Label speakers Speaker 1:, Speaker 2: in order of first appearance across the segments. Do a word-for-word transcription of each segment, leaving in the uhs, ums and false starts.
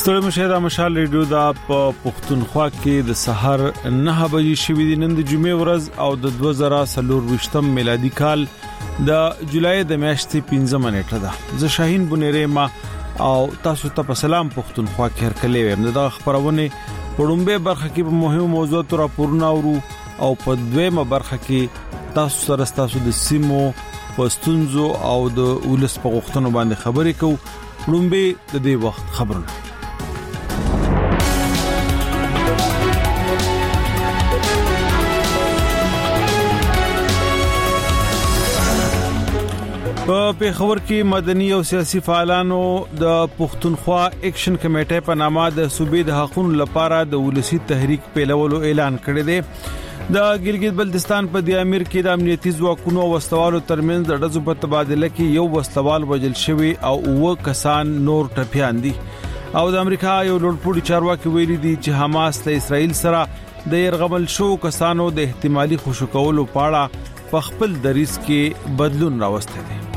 Speaker 1: ستړي مشه د مشال ریډیو د پښتونخوا کې د سحر نه بجې شوې د نن د جمعې ورځ او د دوه زره څلور میلادي کال د جولای د میاشتې پنځمه نیټه ده. زه شاهین بنيري ما او تاسو ته په سلام پښتونخوا کې هرکلی ویم. د خبرونه پړومبه برخه کې په مهمو موضوعاتو راپورونه اورو او په دویمه برخه کې تاسو سره تاسو د سیمو پښتونزو او د ولس په غوښتنو باندې خبرې کوو. پړومبه د دې وخت خبرونه په پیښور کې مدني او سیاسي فعالانو د پښتونخوا اکشن کمیټې په نامه د صوبې د حقوقو لپاره د ولسی تحریک پیلولو اعلان کړی دی. د ګلګت بلتستان په د امیر کې د امنیتي ځواکونو او وسلوالو ترمنځ د ډزو په تبادله کې یو وسلوال وژل شوی او اوه کسان نور ټپيان دي. او د امریکا یو لوړپوړي چارواکي ویلي دي چې حماس له اسرائیل سره د يرغمل شو کسانو د احتمالي خوشکولو په اړه په خپل دریځ کې بدلون راوسته دي.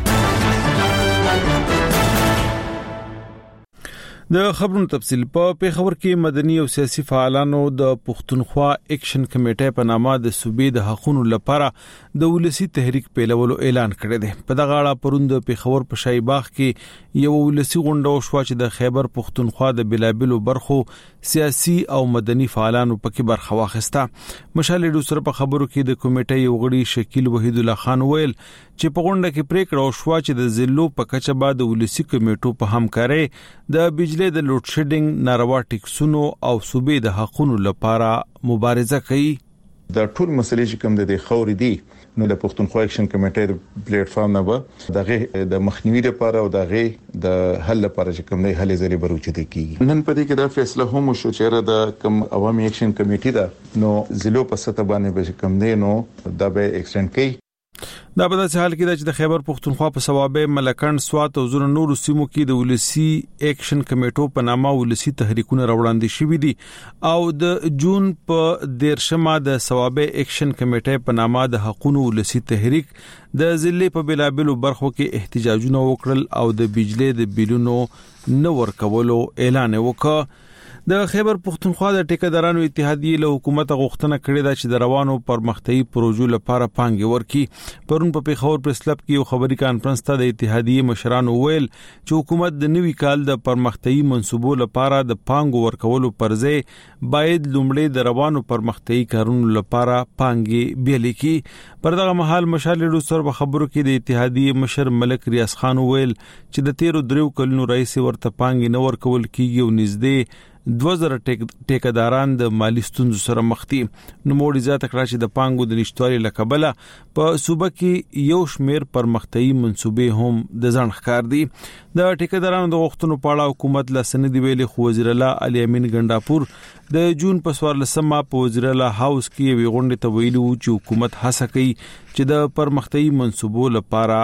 Speaker 1: د خبرونو تفصیل په پیښور کې مدني او سیاسي فعالانو د پښتونخوا اکشن کمیټې په نامه د صوبې د حقوقو لپاره د ولسی تحریک پیلولو اعلان کړی دی. په دغه اړه پروند پیښور په شای باغ کې یو ولسی غونډه شو چې د خیبر پښتونخوا د بلابلو برخو سیاسي او مدني فعالانو پکې برخه واخیسته. مشال ډوسر په خبرو کې د کمیټې یو غړي شکیل وحید الله خان ویل چې په غونډه کې پریکړه وشوه چې د ضلعو په کچه بعد د ولسی کمیټو په همکارۍ د بجلی د لوډ شیډینګ ناروا ټیکسونو او صوبې د حقوقو لپاره مبارزه کوي.
Speaker 2: د ټول مسلې چې کوم د خوري دي نو د پښتونخوا اکشن کمیټې د پلیټ فارم نه و دغه د مخنیوي لپاره او دغه د حل لپاره چې کوم نه حل زری بروچته کیږي. نن په دې کې دا فیصله هم شو چې د کوم عوامي اکشن کمیټې دا نو ضلعو په سطح باندې به کوم نه نو دا به ایکسټند کوي.
Speaker 1: دا په داسې حال کې چې د خیبر پښتونخوا په صوابه ملکند سوات او زور نور سیمو کې د ولسی اکشن کمیټو په نامه ولسی تحریکونه راوړاندې شوې دي او د جون په دیرشمه د صوابه اکشن کمیټې په نامه د حقوقو ولسی تحریک د ضلع په بلابلو برخو کې احتجاجونه وکړل او د بجلی د بیلونو نو ورکولو اعلان وکړ. د خیبر پښتونخوا د ټیکدارانو اتحادیه له حکومت غوښتنه کړې ده چې د روانو پرمختیايي پروژو لپاره پانګې ورکړي. پرون په پیښور پریس کلب کې یو خبري کانفرنس ته د اتحادیه مشرانو ویل چې حکومت د نوي کال د پرمختیايي منصوبو لپاره د پانګو ورکولو پر ځای باید لومړی د روانو پرمختیايي کارونو لپاره پانګې بیل کړي. پر دغه مهال مشال ډوسر په خبرو کې د اتحادیه مشر ملک ریاض خان ویل چې د تیرو درو کلونو رئیس ورته پانګې نه ورکول کیږي او نږدې دوه زره ټیکداران د مالی ستونزو سره مخ دي. نو موږ زیاته کړه چې د پانګو د نشټوالي لکبله په صوبه کې یو شمیر پرمختیايي منصوبې هم د ځان ښکار دي. د ټیکدارانو د غوښتنو په اړه حکومت لا سند ویلي خو وزیر الله علي امین ګنداپور د جون په سوارلسمه په وزیر الله هاوس کې وی غونډه ته ویلو چې حکومت هڅه کوي چې د پرمختیايي منصوبو لپاره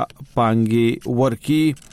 Speaker 1: پانګې ورکړي.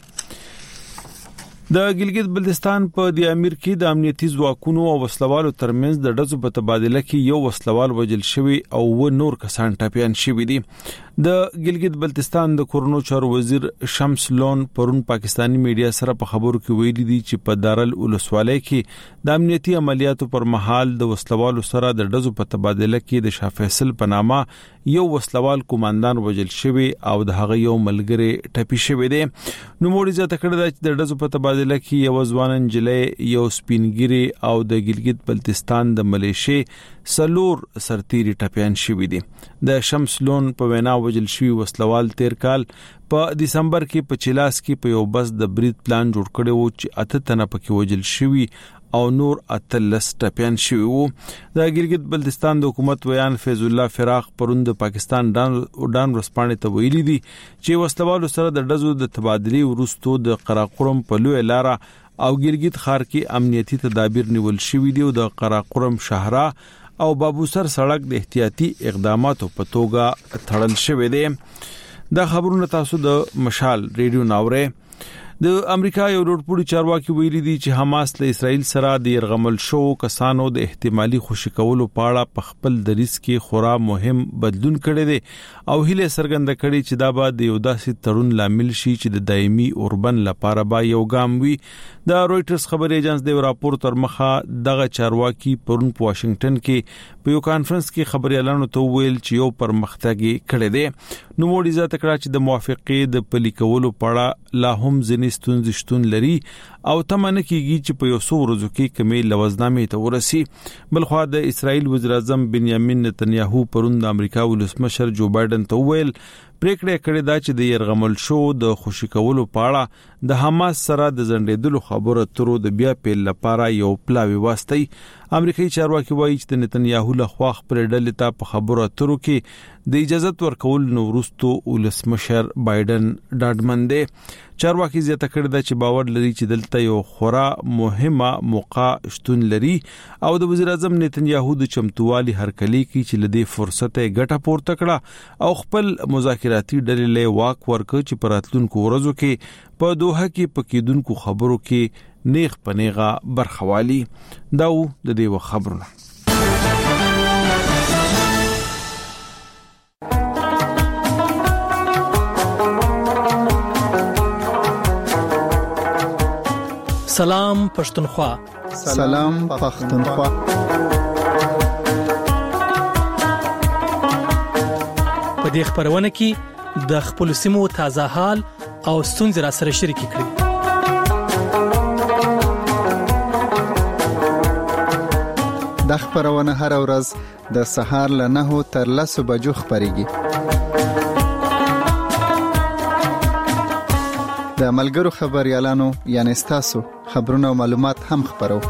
Speaker 1: د ګلګت بلتستان په د امیر کې د امنیتي ځواکونو او وسلوالو ترمنځ د ډزو په تبادله کې یو وسلوال وژل شوی او و نور کسان ټپيان شوی دي. د ګلګت بلتستان د کورونو چارو وزیر شمس لون پرون پاکستانی میډیا سره په خبرو کې ویلي دي چې په دارل ولسوالۍ کې د امنیتي عملیاتو پر مهال د وسلوالو سره د ډزو په تبادله کې د شاه فیصل په نامه یو وسلوال کمانډان وژل شوی او د هغه یو ملګری ټپي شوی دی. نو موږ زیاته کړه چې د ډزو په تبادله کې یو ځوان انجلې یو سپینګری او د ګلګت بلتستان د ملیشي سلور سرتيري ټپيان شوی دي. د شمس لون په وینا وژل شوی وسلوال تیر کال په دسمبر کې په چلاس کې په یو بس د برید پلان جوړ کړی و چې اته تنه پکې وژل شوی او نور اتلس ټپيان شوی وو. د ګلګت بلتستان د حکومت ویان فیض الله فراق پروند پاکستان ډان ډان ورسپانې ته ویلي دي چې وسلوالو سره د ډزو د تبادلې ورستو د قراقرم په لوی لاره او ګلګت ښار کې امنیتي تدابیر نیول شوی دي او د قراقرم شهرا او بابوسر سړک د احتیاطي اقداماتو په توګه تړل شوی دی. دا خبرونه تاسو د مشال ریډیو ناوره. د امریکا یو لوړپوړي چارواکي ویلي دي چې حماس له اسرائیل سره د يرغمل شو کسانو د احتمالي خوشکولو په اړه په خپل دریځ کې خورا مهم بدلون کړی دی او هیله څرګنده کړې چې دا به د یو داسې تړون لامل شي چې د دایمي اوربن لپاره به یو ګام وي. د رويټرز خبري ایجنس د راپور تر مخه دغه چارواکي پرون په واشنگټن کې په یو کانفرنس کې خبريالانو ته ویل چې یو پرمختګ کړی دی. نو موږ عزت کړه چې د موافقې د پلي کولو پړه لا هم ځینې ستونزې شتون لري او تمنه کیږي چې په یو څو ورځو کې کمې لوزنامې ته ورسي. بلخو د اسرائیل وزیر اعظم بنیامین نتنیاهو پرون د امریکا ولسمشر جو بایدن ته ویل پریکړه کړې ده چې د يرغمل شو د خوشی کولو پاړه د حماس سره د زندېدلو خبره ترو د بیا پیل لپاره یو پلاوی واسطي. امریکایي چارواکي وایي چې د نتنیاهو له خوا خبرې ډلې ته په خبره ترو کې د اجازه ورکول نو وروستو ولسمشر بایدن ډاډمن دی. چارواکي زیاته کړی ده چې باور لري چې دلته یو خورا مهمه موقع شتون لري او د وزیر اعظم نتنیاهو د چمتووالي هرکلی کې چې لدی فرصت ګټه پورته کړه او خپل مذاکراتي ډلې له واک ورکړ چې پراتلونکو ورځو کې په دوحه کې پکیدونکو خبرو کې نیغ پنیغه برخوالي. دا و د دې خبرونه.
Speaker 3: سلام پښتونخوا.
Speaker 4: سلام پښتونخوا.
Speaker 3: په دې خبرونه کې د خپل سیمو تازه حال او ستونزې را سره شریک کړئ.
Speaker 4: د خبرونه هر ورځ د سهار له نهو تر لسو بجو خبريږي. د ملګرو خبريالانو یعنی تاسو خبرونه او معلومات هم خبرو.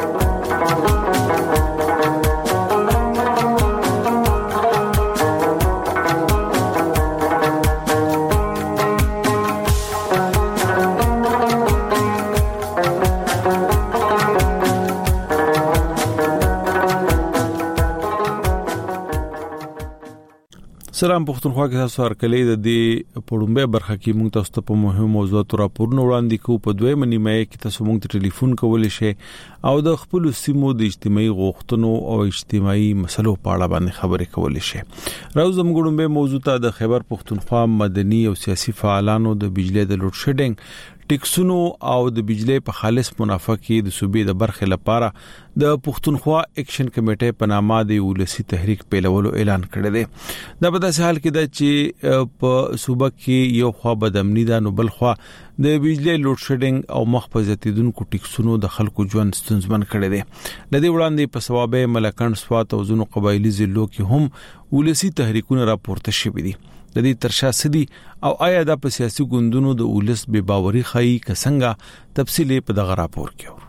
Speaker 1: سلام پښتونخوا کې تاسو هرکلی د دې پړومبه برخه کې موږ تاسو ته په مهمو موضوعاتو راپورونه وړاندې کوو. په دویمه نیمه کې تاسو موږ ته ټلیفون کولای شئ او د خپل سیمو د اجتماعي غوښتنو او اجتماعي مسلو په اړه باندې خبرې کولای شئ. راوزم ګړومبه موضوع ته د خیبر پښتونخوا مدني او سیاسي فعالانو د بجلی د لوډ شیډینګ ټیکسونو او د بجلی په خالص منافع کې د صوبې د برخې لپاره د پښتونخوا اکشن کمیټې په نامه د ولسی تحریک پیلولو اعلان کړی دی. دا په داسې حال کې ده چې په صوبه کې یو خوا بدامنی ده نو بل خوا د بجلی لوډ شیډینګ او مخفزتیدونکو ټیکسونو د خلکو ژوند ستونزمن کړی دی. د دې وړاندې په ثوابه ملکان سوات او زونو قبایلی ضلعو کې هم ولسی تحریکونه راپورته شوي دي. د دې ترشا سدي او آیا د سیاسي ګوندونو د ولس به باوري خای کسنګا تفصیلی په دغه راپور کې.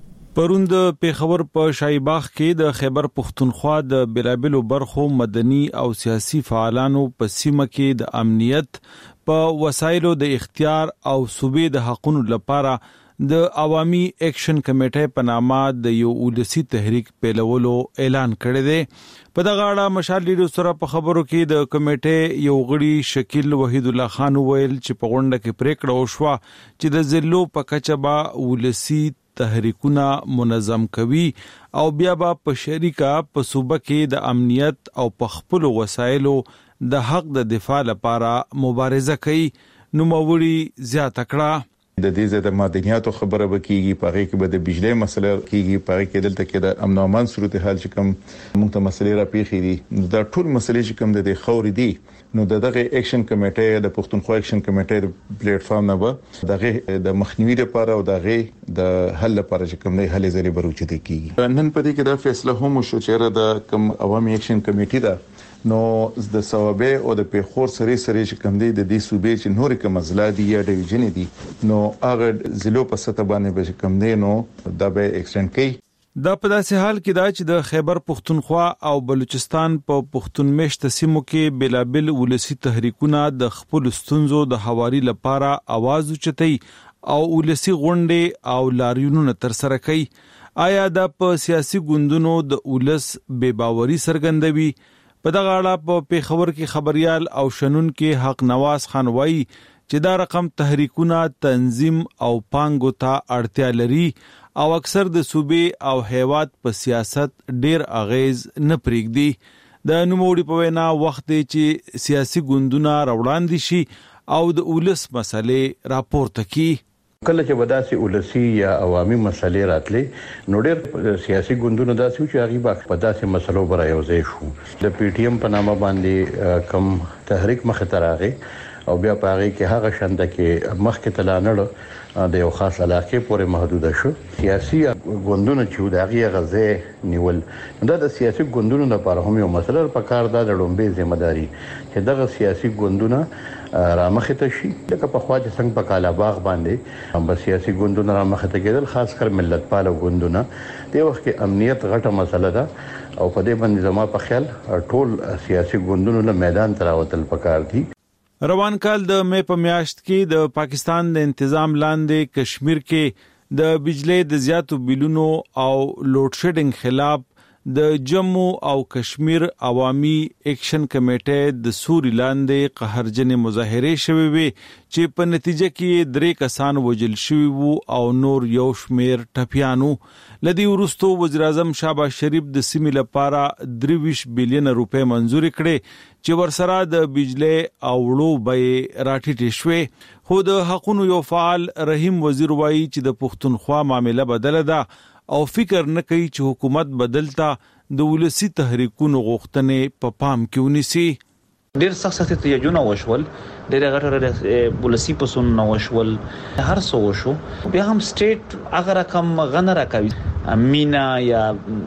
Speaker 1: پروند پیښور په شایباغ کې د خیبر پښتونخوا د بلابلو برخو مدني او سیاسي فعالانو په سیمه کې د امنیت په وسایلو د اختیار او صوبې د حقوقو لپاره د عوامي اکشن کمیټې په نامه د یو ولسی تحریک پیلولو اعلان کړی دی. په دغه اړه مشال لیډر سره په خبرو کې د کمیټې یو غړي شکیل وحید الله خان ویل چې په غونډه کې پریکړه وشوه چې د ضلعو په کچه به ولسی تحریکونه منظم کوي او بیا به په شریکه په صوبه کې د امنیت او په خپل وسایلو د حق د دفاع لپاره مبارزه کوي. نو موري زیاته کړه
Speaker 2: د دې زده مدنیاتو خبره وکړي په هغه کې به د بجلی مسله کېږي په هغه کې دلته کې د امن او امان صورتحال چې کوم موږ ته مسلې را پیښې دي دا ټول مسلې چې کوم د خوري دي نو دغه اکشن کمیټې د پښتونخوا اکشن کمیټې د پلیټ فارم نه به دغه د مخنیوي لپاره او دغه د حل لپاره چې کوم نه حل زری بروچته کیږي. نن په دې کې دا فیصله هم شو چې د کوم عوامي اکشن کمیټې ده نو د ثوابه او د پیښور سری سری چې کوم دي د دې صوبې چې نور کوم ضلع دي یا ډیویژن دي نو هغه ضلعو په سطح باندې به کوم دي نو دا به ایکسټند کوي.
Speaker 1: دا په داسې حال کې دا چې د خیبر پښتونخوا او بلوچستان په پښتون مشت سیمو کې بلابل ولسی تحریکونه د خپل ستونزو د حواري لپاره आवाज اوچتي او ولسی غونډې او لاریونونه تر سره کوي. آیا دا په سیاسي ګوندونو د ولس بے باوري سرګندوي؟ په دغه اړه په پیښور کې خبريال او شنن کې حق نواز خان وایي چې دا رقم تحریکونه تنظیم او پانګو ته اړتیا لري او اکثر د صوبې او هیواد په سیاست ډیر اغیز نه پرېږدي. د نوموړي په وینا وخت دی چې سیاسي ګوندونه راوړاندې شي او د ولس مسلې راپورته کړي.
Speaker 5: کله چې وداسي ولسی یا عوامي مسلې راتلې نو ډېر سیاسي ګوندونو داسې چې هغه په پداسې مسلو پر یوځای شو. د پی ټی ایم په نامه باندې کم تحریک مخ ته راغی او بیا په هغه کې هغه شنده کې مخ کې تلانړ د یو خاص علاقې پورې محدود شو. سیاسي ګوندونو چې د هغه غزه نیول دا د سیاسي ګوندونو لپاره هم یو مسله په کار ده د لومبې ځمېداري چې دغه سیاسي ګوندونه رامخې ته شي. لکه په خوا چې څنګه په کالاباغ باندې هم سیاسي ګوندونه رامخې ته کېدل، خاص کر ملت پال ګوندونه. د وخت کې امنیت غټه مسله ده او په دې باندې زما په خیال ټول سیاسي ګوندونو له میدان ته راوتل پکار دي.
Speaker 1: روان کال د مې په میاشت کې د پاکستان د انتظام لاندې کشمیر کې د بجلی د زیاتو بیلونو او لوډ شیډینګ خلاف د جموں او کشمیر عوامي ایکشن کمیټې د سوري لاندې قهرجن مظاهره شوي وي چې په نتیجه کې درې کسان وژل شوي وو او نور یو شمیر ټپیانو. لدی ورستو وزیر اعظم شهباز شریف د سیمې لپاره درویش بلین روپے منزور کړي چې ورسره د بجلی او وړو به راټیټ شوي. خو د حقوقو یو فعال رحیم وزیر وایي چې د پښتونخوا معاملې بدله ده او فکر نه کوي چې حکومت بدلتا د ولسی تحریکونو غوښتنې په پام کې ونیسي.
Speaker 6: ډیر سخت سخت احتجاجونه وشول، ډیر غټه ولسی پسونه وشول، هر څه وشو. بیا هم سټیټ اگر کم غنره کوي مینا یا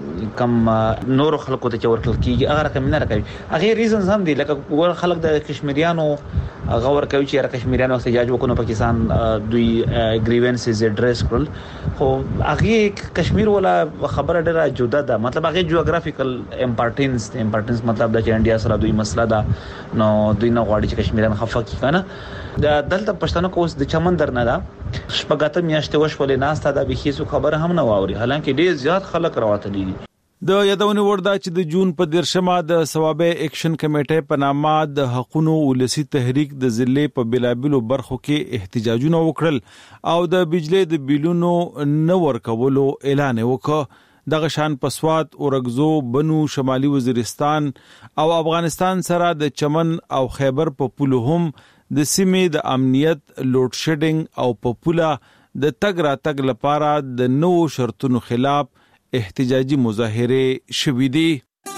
Speaker 6: کم نور خلکو ته ورکل کیږي اگر کم نه راکوي. هغه ریزنز هم دي لکه ور خلک د کشمیریانو غور کوي چې را کشمیریانو احتجاج وکړو پاکستان دوی گریوینسز ایڈریس کړل. خو هغه کشمیر ولا خبره ډیره جدا ده، مطلب هغه جیوغرافیکل امپورټنس امپورټنس مطلب د انډیا سره دوی مسله ده نو دوی نه غواړي چې کشمیریان خفه کی کنه. د دلته پښتنو کوس د چمن در نه ده شپږاته میاشتې وشولې ناسته دا به هیڅ خبره هم نه واوري، حالانکه ډیر زیات خلک راوتلي دي.
Speaker 1: د یادونه ورده چې د جون په دیرشمه د ثوابه ایکشن کمیټې په نامه د حقوقو ولسی تحریک د ضلع په بلابلو برخو کې احتجاجونه وکړل او د بجلی د بیلونو نه ورکولو اعلان وکړ. دغه شان پسوات اورګزو بنو شمالي وزیرستان او افغانستان سره د چمن او خیبر په پولو هم د سیمې د امنیت لوډ شیډینګ او په پوله د تګ را تګ لپاره د نوو شرطونو خلاف احتجاجي مظاهره شوې دي.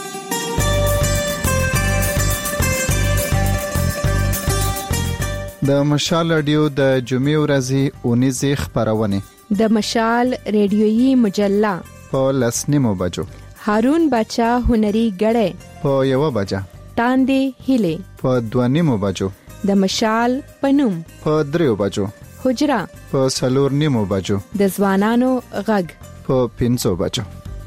Speaker 4: د مشال رادیو د جمعې ورځې اونیزې خبرونه
Speaker 7: د مشال ریډیويي مجله
Speaker 4: په لسنیمو بجو،
Speaker 7: هارون بچا هنري غړې
Speaker 4: په یو بجا،
Speaker 7: تاندې هیله
Speaker 4: په دوانیمو بجو،
Speaker 7: د مشال پنوم
Speaker 4: په دریو بجو،
Speaker 7: حجرا
Speaker 4: په سلور نیمو بجو،
Speaker 7: د ځوانانو غږ
Speaker 4: په پنځو بجو.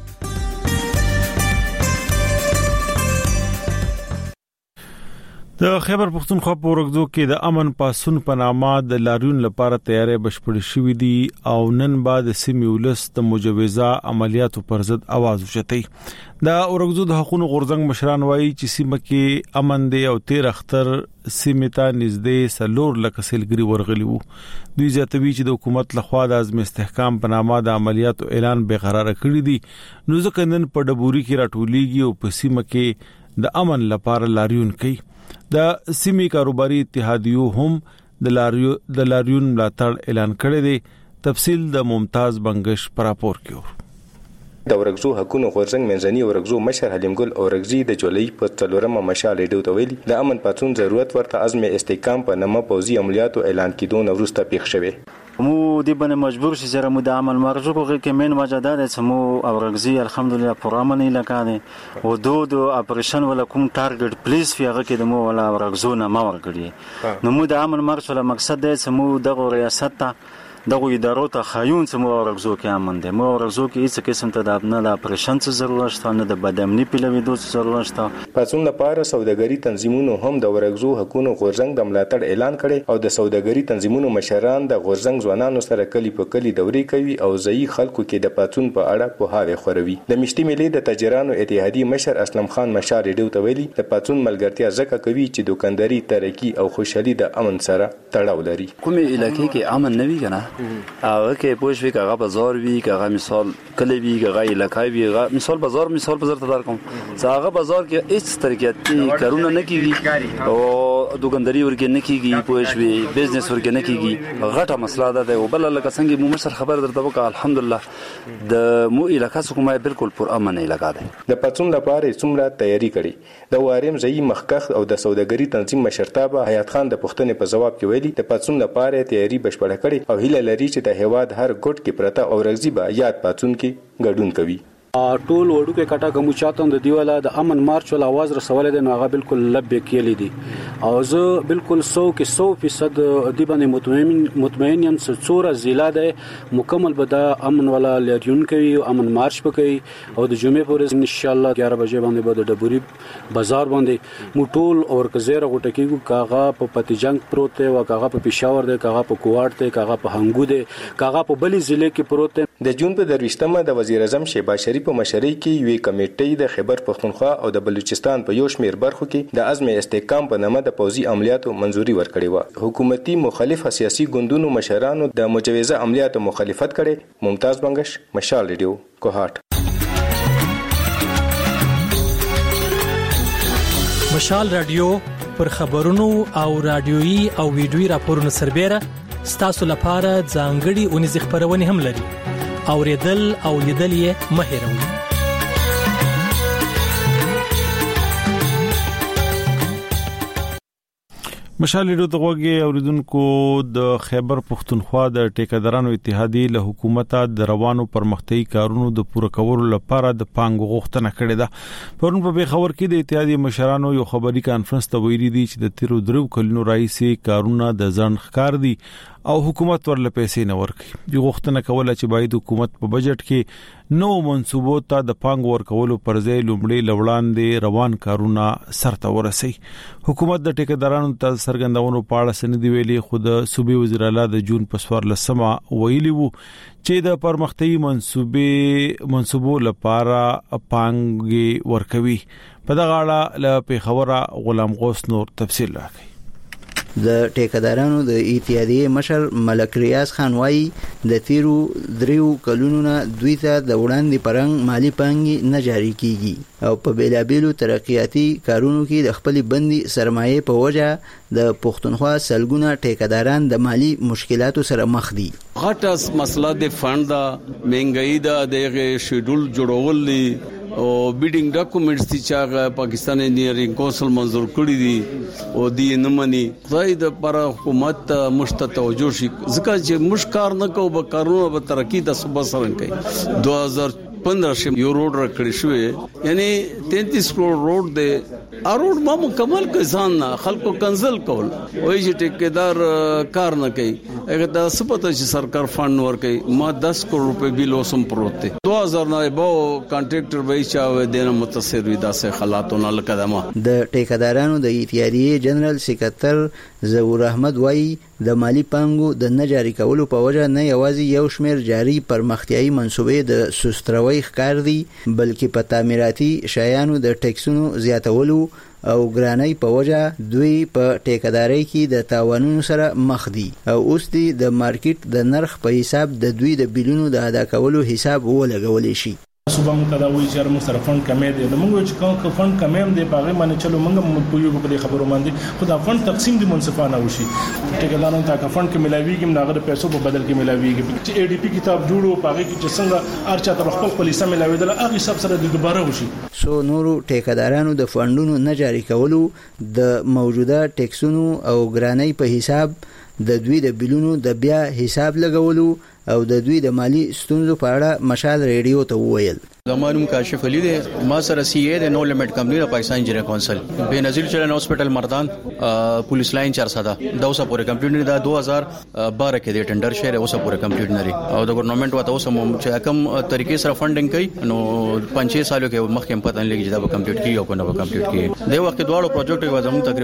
Speaker 1: د خیبر پختونخوا په ورګزو کې د امن پاسون په نامه د لاریون لپاره تیارې بشپړې شوې دي او نن بعد سیمې ولس د مجوزه عملیاتو پر ضد आवाज وشتي. د ورګزو د حقوقو غورځنګ مشران وایي چې سیمه کې امن دی او تیر اختر سیمه ته نږدې سلور لکه سیلګری ورغلی وو. دوی زیاتوي چې د حکومت لخوا د عزم استحکام په نامه د عملیاتو اعلان به قرار کړی دی، نو ځکه نن په ډبوري کې راټولېږي او په سیمه کې د امن لپاره لاریون کوي. د سیمې کاروباري اتحادیو هم د لاریو د لاریون ملاتړ اعلان کړی دی. تفصیل د ممتاز بنگش پر راپور کیو.
Speaker 8: د ورګزو حقوقو غورځنګ منځني ورګزو مشر حلیم ګل اورګزي د جولای په څلورمه مشال ډیو ته ویلي د امن پاتون ضرورت ورته عزم استحکام په نامه پوزي عملیاتو اعلان کیدو نو وروسته پیښ شوی.
Speaker 9: مو دی باندې مجبور شي چې مو د عمل مرجو کو کې مين وجداد چې مو اورګزي الحمدلله پرامن علاقې او دو دو اپریشن ولا کوم ټارګټ پلیز فیغه کې د مو ولا اورګزو نه ما ورګړي نو مو د عمل مرجو له مقصد دی چې مو د ریاست ته دغه ادارو ته خایون چې مو ورګزو کې امن دي. مو ورګزو کې هیڅ قسم ته د نه د اپریشن څه ضرورت شته نه د بدامنی پیلوي د ضرورت شته.
Speaker 8: پاتون لپاره سوداګری تنظیمونو هم د ورګزو حقوقو غورځنګ د ملاتړ اعلان کړي او د سوداګری تنظیمونو مشران د غورځنګ ځوانانو سره کلی په کلی دوري کوي او ځای خلکو کې د پاتون په اړه په هاوی خوروي. د مشتي ملي د تاجرانو اتحادیه مشر اسلم خان مشار ډیو ته ویلي د پاتون ملګرتیا ځکه کوي چې دکانداري ترقی او خوشحالي د امن سره تړاو لري.
Speaker 10: کومې علاقې کې امن نه وي کنه هغه کې پوښوي کغه بازار وی کغه مثال کلی وی کغه علاقې وی مثال بازار مثال بازار ته در کوم هغه بازار کې هیڅ طریقې کارونه نه کیږي او دوکانداري ورګه نه کیږي پوښوي بزنس ورګه نه کیږي غټه مسله ده او بل لکه څنګه مو مشر خبر درته وکړه الحمدلله د مو علاقې څخه بالکل پر امن علاقې ده
Speaker 8: د پاتون لپاره څومره تیاری کړي د واریم ځای مخکخ او د سوداګري تنظیم مشرتابه حیات خان د پښتنې په جواب کې ویلي د پاتون لپاره تیاری بشپړه کړي او هیله لري چې د هواد هر ګټ کې پرته او رغزي به یاد پاتون کې ګډون کوي
Speaker 11: ټول وړو کې کټه کوم چاته د دیواله د امن مارچ ول आवाज رسول دي نو هغه بالکل لبه کېلې دي او زه بالکل سو کې سو فیصد دی باندې مطمئن مطمئن یم چې څوره ضلع ده مکمل به د امن ولا لریون کوي او امن مارچ وکړي او د جمعې پورې ان شاء الله اګیارہ بجې باندې به د ډبوري بازار باندې مو ټول اور کزیره غټه کېږي کاغه په پتیجنګ پروت دی او کاغه په پېښور دی کاغه په کوواټ دی کاغه په هنګو دی کاغه په بلې ضلع کې پروت دی
Speaker 8: د جون په درويشتمه د وزیر اعظم شهباز شریف په مشرۍ کې یوې کمیټې د خیبر پختونخوا او د بلوچستان په یو شمېر برخو کې د عزم استحکام په نامه د پوځي عملیاتو منځوري ورکړې و حکومتي مخالف سیاسي ګوندونو مشرانو د مجوزه عملیاتو مخالفت کړي ممتاز بنگش مشال ریډیو کوهاټ
Speaker 3: مشال رادیو پر خبرونو او رادیويي او ویډیويي راپورونو سربېره ستاسو لپاره ځانګړي اونیز خبرونه هم لري اوریدل او لیدل یې مهیروي
Speaker 1: مشال ریډیو ته وګورئ اوریدونکو د خیبر پختونخوا د ټیکادارانو اتحادیه له حکومت د روانو پرمختګي کارونو د پوره کولو لپاره د پانګو غوښتنه کړې ده پرون په خبر کې د اتحادیه مشرانو یو خبري کانفرنس ته ویلي دي چې د تیرو درو کلونو راځي کارونه د ځان ښکار دي او حکومت ورله پیسې نه ورکړي د غوښتنه کوله چې باید حکومت په بجټ کې نو منسوبو ته د پانګو ورکولو پر ځای لومړی لوړاندې روان کارونه سرته ورسي حکومت د ټیکادارانو ته سرګندونو په اړه سندې ویلي خو د صوبې وزیر اعلی د جون په څوار لسمه ویلي وو چې د پرمختګي منسوبې منسوبو لپاره پانګي ورکوي په دغه اړه له پیښور غلام غوث نور تفصیل راکړي
Speaker 12: د ټیکادارانو د اتحادیه مشر ملک ریاض خان وايي د تیرو دریو کلونو نه دوی ته د وړاندې پرنګ مالی پانګي نه جاری کیږي او په بیلابیلو ترقیاتي کارونو کې د خپل بندي سرمایه په وجه د پښتونخوا سلګونه ټیکاداران د مالی مشکلاتو سره مخ دي
Speaker 13: غټه مسله د فند دا مهنګای دا د شیډول جوړول دي او بیډینګ ډاکومېنټس چې پاکستان انجینرینګ کونسل منظور کړی دي او دی نه مني خدای د پر حکومت مشت توجه شي ځکه چې مشکار نه کو به کارونه به ترقی د صوبه سره کوي دو هزار پندرہ شم یو روډ راکړی شوی یعنی تینتیس کروڑ روډ دی ا روډ ما مکمل کسان خلکو کنزل کول وای چې ټیکدار کار نه کوي هغه د سپته چې سرکار فند ورکړي ما دس کروڑ روپے بیل وسم پروت دی دو هزار نه به کانټریکټر وای چې دینه متصر وي داسې حالاتونه لکدمه
Speaker 12: د ټیکادارانو د اتحادیه جنرال سکرټر زهور احمد وای د مالی پانګو د نه جاری کولو په وجه نه یوازې یو شمېر جاری پرمختیایي منسوبې د سستروي ښکار دي بلکې په تعمیراتي شیانو د ټیکسونو زیاتولو او ګرانۍ په وجه دوی په ټیکاداري کې د تاوانونو سره مخ دي او اوس دي د مارکیټ د نرخ په حساب د دوی د بیلونو د ادا کولو حساب ولګول شي
Speaker 14: صوبه متداوی چې موږ سره فند کمې دي د موږ چې کوم فند کمې دي په هغه باندې چلو موږ په یو په خبرو باندې خو دا فند تقسیم دي منصفانه وشي ټیکادارانو ته فند کې ملاويږي موږ پیسو په بدل کې ملاويږي چې اي ډي پی کتاب جوړو په هغه کې چې څنګه ارچا ته خپل پولیسه ملاويدل هغه حساب سره د دوباره وشي
Speaker 12: سو نورو ټیکادارانو د فندونو نه جاری کولو د موجوده ټیکسونو او ګرانۍ په حساب د دوی د بیلونو د بیا حساب لګولو او د دوی د مالی ستونزو په اړه مشال ریډیو ته وویل
Speaker 15: زمانم کاشف علي دی ما سره سی ای د نو لیمټ کمپنی د پاکستان انجینر کونسل بنظیر چلن هسپتال مردان پولیس لاین چار ساده دا اوسه پوره کمپلیټ نه دا دو هزار بارہ کې د ټندر شهر اوسه پوره کمپلیټ نه لري او د ګورنمنت وته اوسه چې کوم طریقې سره فندینګ کوي نو پنځه سالو کې مخکې پته نه لګي چې دا به کمپلیټ کیږي او کنه به کمپلیټ کیږي د وخت دواړو پروجیکټ کې زموږ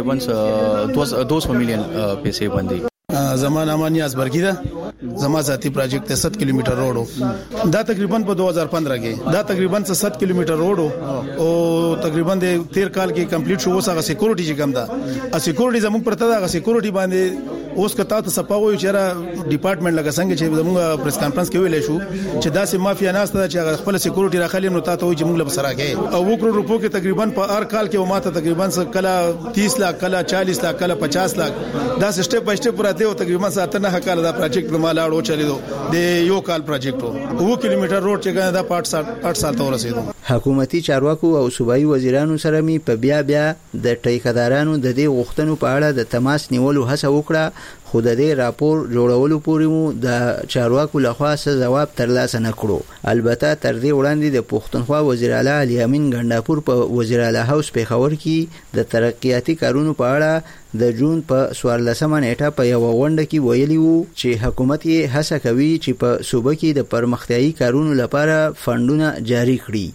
Speaker 15: تقریبا دو سو میلیون پیسې باندې
Speaker 16: زمان امانی ازبرګی دا زما ذاتی پروجیکټ ست کیلومتر روډ دا تقریبا په دو هزار پندرہ کې دا تقریبا ست کیلومتر روډ او تقریبا د تیر کال کې کمپلیټ شو وسه سکیورټي چې کم دا ا سکیورټي زموږ پرته دا سکیورټي باندې اوس کته ته سپاوي چې را ډپارټمنټ لګا څنګه چې موږ پریس کانفرنس کې ویل شو چې داسې مافیا ناسته چې خپل سکیورټي راخلي نو تاسو چې موږ له سره کې او وکړو روپو کې تقریبا په هر کال کې ماته تقریبا کله تیس لک کله چالیس لک کله پچاس لک دا سټپ بای سټپ راته او تقریبا ساته نه کال دا پروجیکټ ما لاړو چلیدو د یو کال پروجیکټ وو کیلومتر روډ چې ګنه دا پات اټ سال ته ورسېدو.
Speaker 12: حکومتي چارواکو او صوبایي وزیرانو سره می په بیا بیا د ټیکدارانو د دې غوښتنو په اړه د تماس نیولو هڅه وکړه خو د دې راپور جوړولو پورې مو د چارواکو لخوا څه جواب ترلاسه نه کړو. البته تر دې وړاندې د پښتونخوا وزیر اعلی علي امین ګنداپور په وزیر اعلی هاوس پیښور کې د ترقیاتي کارونو په اړه د جون په څوارلسمه نیټه په یو غونډه کې ویلي وو چې حکومت یې هڅه کوي چې په صوبه کې د پرمختیايي کارونو لپاره فندونه جاری کړي.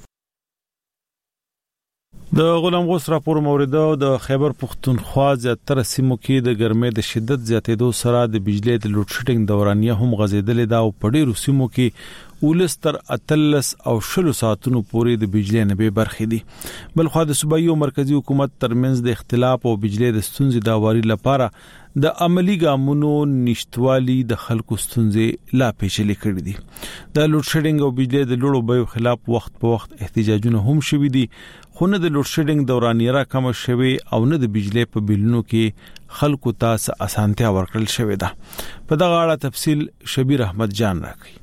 Speaker 1: د غلام غوث راپور مورده د خیبر پختونخوا زیاتره سیمو کې د ګرمۍ د شدت زیاتېدو سره د بجلی د لوډ شیډینګ دورانیه هم غزیدلې ده او په ډېرو سیمو کې ولستر اتلس او شلو ساعتونو پورې د بجلی نه به برخې دي. بلخو د صوبایي او مرکزی حکومت ترمنځ د اختلاف او بجلی د ستونزې د اواري لپاره د عملی ګامونو نشټوالي د خلکو ستونزې لا پیچلې کړې دي. د لوډ شیډینګ او بجلی د لوړو بیو خلاف وخت په وخت احتجاجونه هم شوي دي خو نه د لوډ شیډینګ دورانیه را کم شوي او نه د بجلی په بلونو کې خلکو ته اسانتیا ورکړل شوې ده. په دغه اړه تفصیل شبیر احمد جان راکړي.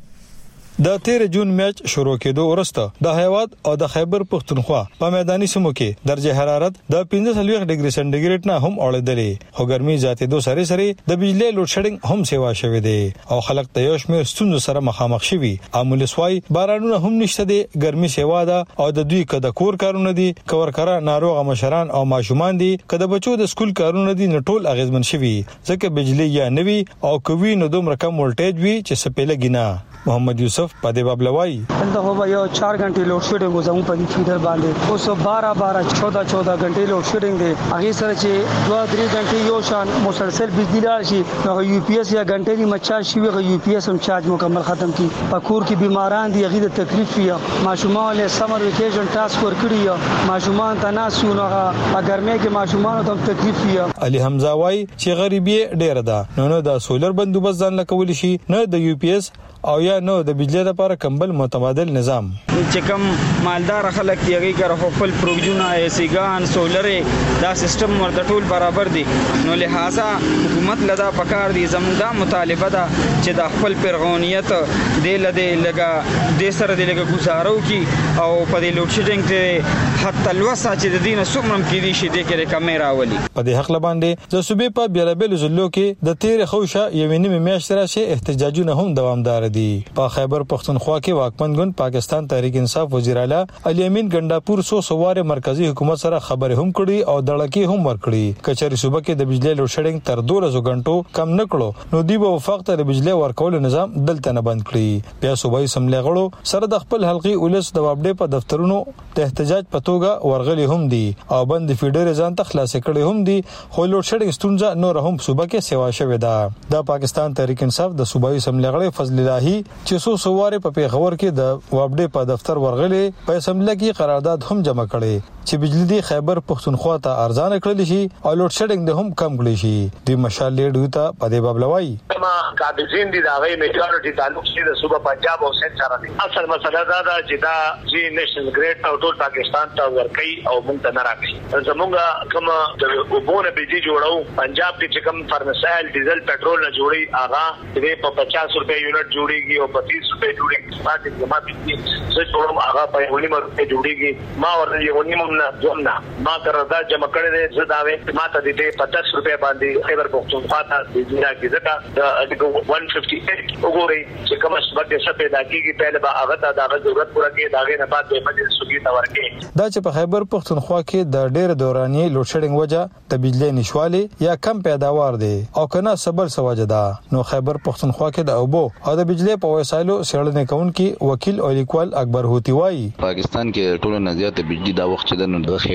Speaker 17: د تیر جون میچ شروع کېدو وروسته د هیواد او د خیبر پختونخوا په میداني سیمو کې درجه حرارت د پنځه څلوېښت ډیګري سنټیګریډ نه هم اړېدلې خو ګرمي زیاتېدو سره سره د بجلی لوډ شیډینګ هم سیوا شوې ده او خلک ته یو شمېر ستونزو سره مخامخ شوي. امولسوای بارانونه هم نشته دي، ګرمي سیوا ده او د دوی کده کور کارونه دي، کورکره ناروغ مشران او ماشومان دي، کده بچو د سکول کارونه دي، نټول اغیزمن شوي ځکه بجلی یا نوي او کوي نو دومره کم ولټیج وي چې سپېله گینا. محمد یوسف پدې بابلوای
Speaker 18: دا هو یو چار غنټې لوډ شیډینګ زموږ په فیډر باندې اوس بارہ بارہ چودہ چودہ غنټې لوډ شیډینګ دی. هغه سره چې دوه درې غنټې یو شان مسلسل بجلی راشي نو یو پی ایس یا غنټې دی مچا شي وي یو پی ایس هم چارج مکمل ختم کی. پکور کې بیماران دي هغه د تکلیف یا ماشومان له سمر ویکیشن ټاسک ور کړی یا ماشومان تناسو نو هغه ګرمۍ کې ماشومان ته تکلیف یا.
Speaker 17: علي حمزه وای چې غریبي ډیره ده نو نو د سولر بندوبست ځان لکول شي نه د یو پی ایس او یا نو د بجلی لپاره کمبل متبادل نظام.
Speaker 19: چې کوم مالدار خلک دی هغه کار خپل پروژونه ایسیګان سولرې دا سیستم ورته ټول برابر دي نو لہذا حکومت لدا پکار دي زموږ دا مطالبه ده چې د خپل پیرغونیت د لدې لګا د سره د لګا گزارو کی او په دې لوډ شیډینګ ته حتی الوسع چې د دینه سومرم کې دي شي د کې کیمرا ولي.
Speaker 17: په دې حق لباندې د صوبې په بیلابل ضلعو کې د تیر خوشه یوې نیمه میاشتې راشه احتجاجونه هم دوامدار دي. په خیبر پختونخوا کې واکمن ګوند پاکستان تحریک انصاف وزیر اعلی علي امین ګنداپور سو سوار مرکزی حکومت سره خبرې هم کړي او دړکې هم ورکړي. کچري صوبه کې د بجلی لوډ شیډینګ تر دولس غنټو کم نکړو نو دی به وفاق ته د بجلی ورکول نظام دلته نه بند کړي. بیا صوبایي سملې غړو سره د خپل حلقي ولس د وابډې په دفترونو د احتجاج په توګه ورغلي هم دي او بند فیډر ځان ته خلاص کړي هم دي خو لوډ شیډینګ ستونزه نور هم صوبه کې سیوا شوې ده. د پاکستان تحریک انصاف د صوبایي سملې غړي فضل الهي چې سو سواره په پیښور کې د وابډې په دفتر ورغلي په اسمبلی کې قرارداد هم جمع کړي چې بجلی دی خیبر پختونخوا ته ارزان کړل شي او لوډ شیډینګ د هم کم کړی شي. د مشال لیډو ته په دې بابلوای
Speaker 20: ما قابضین دي دا غي میجورټي تعلق شي د صوبه پنجاب او سند سره دي. اصل مسله دا ده چې دا جی نېشنل ګریډ او ټول پاکستان ته ورکي او موږ ته نه راکړي. زموږ کوم د وبونه بيجي جوړو پنجاب کې چې کوم فرنسایل ډیزل پټرول نه جوړي اغا دې په پچاس روپے یونټ جوړيږي او په تیس روپے جوړيږي. پاتې جمع دي څه جوړم اغا په ونیمه روپے جوړيږي. ما ورته یو نیمه نه جوړنا ما قرارداد جمع کړی دی زداوي ما ته دې په پچاس روپے باندې خیبر پختونخوا ته د جنا کې ځکه د ایک سو اٹھاون وګورئ چې کوم څه باندې څه پیدا کیږي پهله به هغه ته د ضرورت پوره کې داغه نه بعد به مجلس سګي تا ورکې.
Speaker 17: دا چې په خیبر پختونخوا کې د ډېر دوراني لوډ شیډینګ وجه د بجلی نشوالي یا کم پیداوار دي او کنه صبر سوجه ده نو خیبر پختونخوا کې د اوبو او د بجلی په وسایلو سړنې کونکي وکیل او لیکوال اکبر هوتی وایي
Speaker 21: پاکستان کې ټولو نه زیات بجلی دا وخت چې د خیبر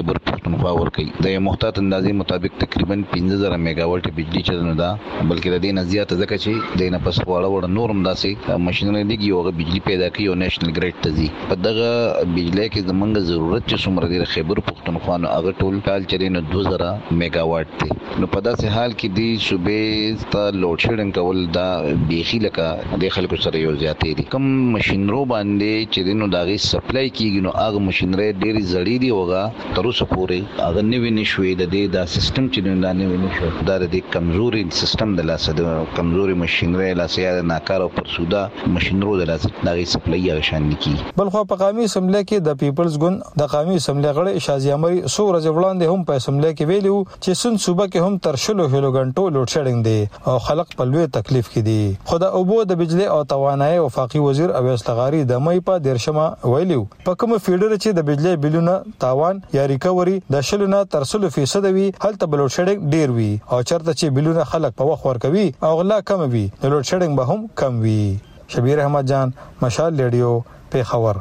Speaker 21: پښتونخوا ورکړي د محتاط اندازې مطابق تقریبا پنځه زره میگاواټ بجلی چلنه ده بلکې د دې نه زیاته ځکه چې د نه پس وړه وړه نورم داسې ماشينونه دي یو بجلی پیدا کوي او نېشنل ګریډ ته ځي په دغه بجلی کې زمونږ ضرورت چې څومره دی خیبر پښتونخوا نو هغه ټول کال چرې نه دوه زره میگاواټ دی نو په داسې حال کې دی صوبې ته لوډ شیډینګ کول دا بیخي لکه د خلکو سره یو زیاتې دي کوم ماشينرو باندې چې نو داغي سپلای کیږي نو هغه ماشينري ډېری زړې دي وغه تر اوسه پورې هغه نوی نشوي د دې دا سیستم چې دا نوی نشو دا د کمزوري سیستم د لاسه د کمزوري ماشينري لاسه یا ناکاره او پرسودا ماشينرو د لاسه داغي سپلای یا شان کی
Speaker 17: بلخو په قومي اسمبلی کې د پیپلز ګوند د قومي اسمبلی غړي شازي امري سو ورځ وړاندې هم په اسمبلی کې ویلو چې سن صوبه کې هم تر شلو هلو غنټو لوډ شیډینګ دی او خلک په لوی تکلیف کې دي خو د اوبو د بجلی او توانایي وفاقي وزیر اویس لغاري د مې په دیرشمه ویلو په کوم فیډر چې د بجلی بلونه تاوان یا ریکوري د شلونه تر سلو فیصد وي هلته بلوډ شیډینګ ډیر وي او چرته چې بلونه خلک په وخت ورکوي او غلا کم وي د لوډ شیډینګ به هم کم وي شبیر احمد جان مشال ریډیو پیښور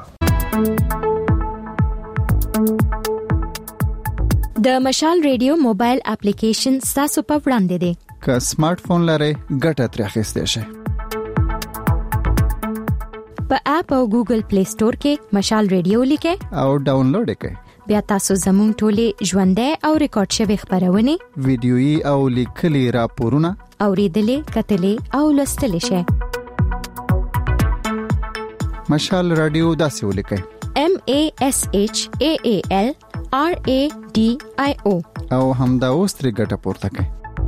Speaker 22: د مشال ریډیو موبایل اپلیکیشن تاسو په وړاندې دی
Speaker 4: که سمارټ فون لرئ ګټه ترې اخیستئ شئ
Speaker 22: په اپ او ګوګل پلی سٹور کې مشال ریډیو لیکئ
Speaker 4: او ډاونلوډ کړئ
Speaker 22: بیا تاسو زموږ ټولې ژوندۍ او ریکارډ شوی خبرونه
Speaker 4: ویډیويي او لیکلي راپورونه
Speaker 22: اوریدلې کتلې او لوستلې شئ
Speaker 4: مشال رادیو داسې ولیکئ
Speaker 22: M A S H A A L R A D I O
Speaker 4: او همدا اوس ترې ګټه پورته کړئ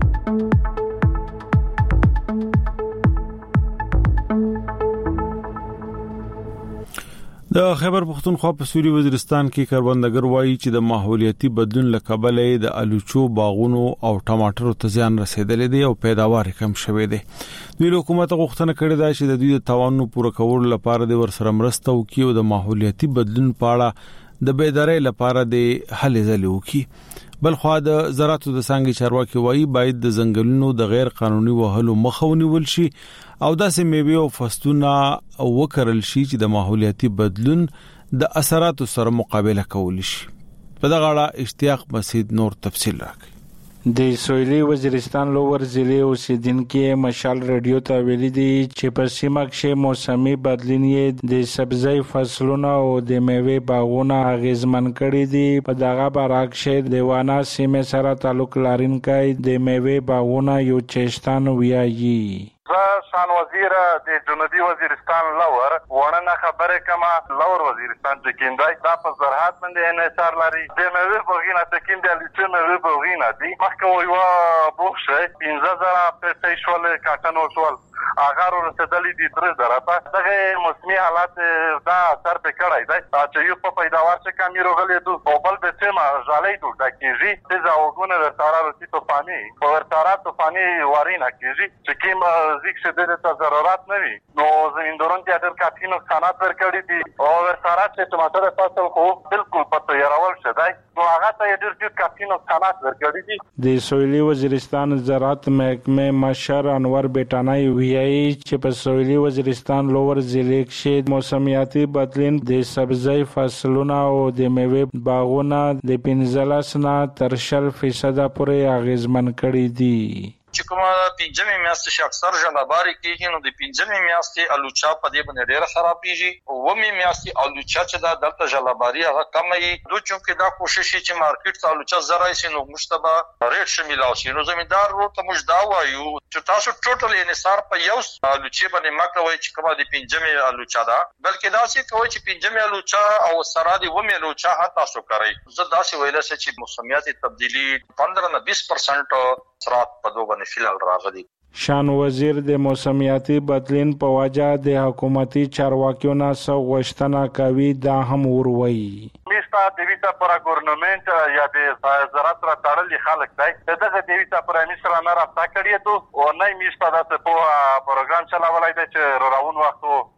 Speaker 1: د خیبر پختونخوا په سوري وزیرستان کې کروندګر وایي چې د ماحولیاتي بدلون له کبله د الوچو باغونو او ټماټرو ته زیان رسیدلې دی او پیداوار کم شوې ده دوی حکومت غوښتنه کړې ده چې د دوی د توانونو پوره کولو لپاره د ورسره مرسته وکړي او د ماحولیاتي بدلون په اړه د بیدارۍ لپاره د هلې ځلې وکړي بل خو د زراعت د څنګه چارواکي وایي باید د ځنګلونو د غیر قانوني وهلو مخه ونیول شي او داسې میوه او فصلونه وکړل شي چې د ماحولیاتي بدلون د اثراتو سره مقابله کول شي په دغه اړه اشتیاق مسعود نور تفصیل راکړي
Speaker 23: د سویلي وزیرستان لوور ضلع اوسیدونکو مشال ریډیو ته ویلي دي چې په سیمه کې موسمي بدلون یې د سبزی فصلونو او د میوه باغونو اغیزمن کړي دي په دغه برعکس د وانا سیمه سره تعلق لرونکي د میوه باغونو یو چشتان ویایي
Speaker 24: زه شان وزیر د جنوبي وزیرستان لور ورنه خبره کما لور وزیرستان چې کیندای دا په زراعت باندې انحصار لري د میوه باغونه چې کیندل چې میوه باغونه دي مخکې یو بوخشه پنځه زره پیسې شول کاټن وشول اگر ورسېدلې دي تر درته دغه موسمي حالات دا اثر په کړای دی چې یو په پیداوار څخه کمی راغلي دي او بل به سیمه ځالې دوه د کیږي چې اوګونه ورتاره رسې طوفاني په ورتاره طوفاني وارینه کیږي چې کیم ځکه چې د ضرورت نه وي نو زمیندوران کې ډېر کافي نقصانات ورکړي دي او ورتاره چې ټماټر فصل خو بالکل په تیارول شوی نو هغه ته ډېر ډېر کافي نقصانات ورکړي دي
Speaker 23: د سویلي وزیرستان زراعت محکمه مشر انور بیٹانای ویایي چې په سویلي وزیرستان لوور ضلع کې موسمیاتي بدلون د سبزی فصلونو او د میوه باغونو د پنځلس نه تر شل فیصد پورې اغیزمن کړي دي
Speaker 25: چې کومه پنځمه میاشت چې اکثر جلاباري کېږي نو د پنځمه میاشتې الوچا په دې باندې ډېر خرابېږي او ومه میاشتې الوچا چې دا دلته جلاباري هغه کمه دوه چې دا کوشش چې مارکیټ ته الوچا زراعي سي نو مشتبه ریټ شامل شي نو زمیندار ورته موږ دا وایو چې تاسو ټوټل انحصار په یو الوچا باندې مکوي چې کومه د پنځمه الوچا دا بلکې دا چې کوي چې پنځمه الوچا او سره د ومه الوچا هتا تاسو کوي زه دا چې ویل چې موسمیاتي تبدیلی پندرہ نه بیس پرسنٹ سرعت په دوه باندې فلال راغلي
Speaker 23: شان وزیر د موسمیاتي بدلون په وجه د حکومتي چارواکیو نه سو غوښتنه کوي دا هم وروي
Speaker 24: میستا د ویتا پر ګورنمنت یا د زراعت را تړلې خلک دی دغه د ویتا پر مصر نه رافتا کړی ته او نه میستا د په پروګرام چلاولای دی چې راون وختو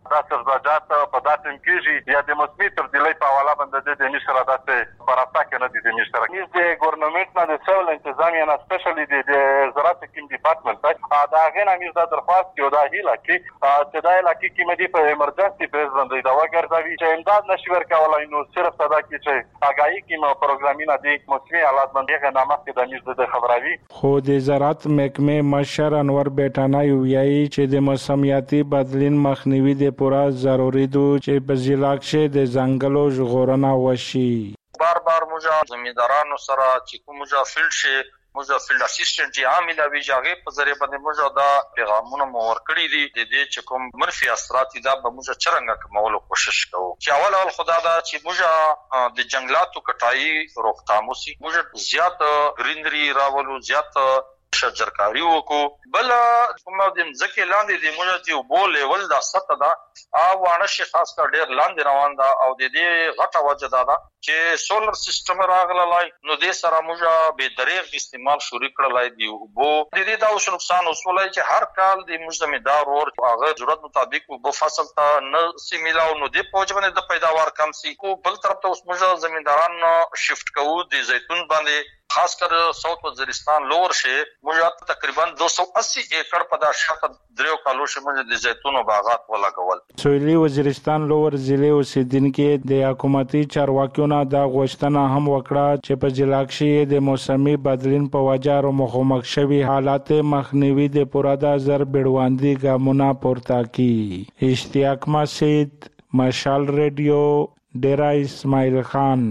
Speaker 24: دا سبزیجات په داسې کېږي یا د موسمي تبدیلۍ په حواله باندې د مصر داسې پراستا کې نه دي د مصر کې د ګورنمنت نه د سیول انتظامیه نه سپیشلی د زراعت کیم ډپارټمنټ دا غن امیر د درخواست یو د هیله کې چې دا علاقې کې مدي په ایمرجنسي بیس باندې دا وګرځوي چې امداد نشي ورکولای نو صرف صدا کې چې اگاهی کې مو پروګرامینه دي موسمي حالات باندې غنامه کې د امیر د خبروي
Speaker 23: خو د زراعت محکمې مشر انور بیٹانای ویایي چې د موسمیاتي بدلون مخنیوي د پوره ضروري دي چې په ضلع کې د ځنګلو ژغورنه وشي.
Speaker 25: بار بار موږ زمیندارانو سره چې کوم موږ فیلډ شي موږ فیلډ اسسټنټ یې عامل وی ځای په ذریعہ باندې موږ دا پیغامونه مور کړی دي د دې چې کوم منفي اثرات دا به موږ چرنګ کومولو کوشش کوو چې اول اول خدا دا چې موږ د جنگلاتو کټای روکتام وسی موږ زیات گرینری راولو زیات شجرکاری وکړو بل کومه د ځکه لاندې د موږ چې وبو لیول دا سطح دا او وانه شي خاص کر ډیر لاندې روان دا او د دې غټه وجه دا چې سولر سیستم راغلای نو د سره موږ به دریغ استعمال شروع کړلای دی وبو د دې دا اوس نقصان وسولای چې هر کال د موږ زمیندار ور هغه ضرورت مطابق وبو فصل ته نه سیمیلاو نو د پوجبنه د پیداوار کم سی کو بل طرف ته اوس موږ زمینداران شفت کوو د زیتون باندې خاص کر ساوث وزیرستان لور شه موږ تقریبا دو سو اسی ایکڑ په دا شاته دریو کالو شه موږ د زیتونو باغات ولاګول.
Speaker 23: سویلي وزیرستان لور ضلع اوسیدونکو د حکومتي چارواکیو دا غوښتنه هم وکړه چې په ضلع کې د موسمي بدلون په وجه مخامخ شوي حالات مخنیوي د پوره د زر بیړواندي ګامونه پورته کړي. اشتیاق مسجد مشال ریډیو ډیرا اسماعیل خان.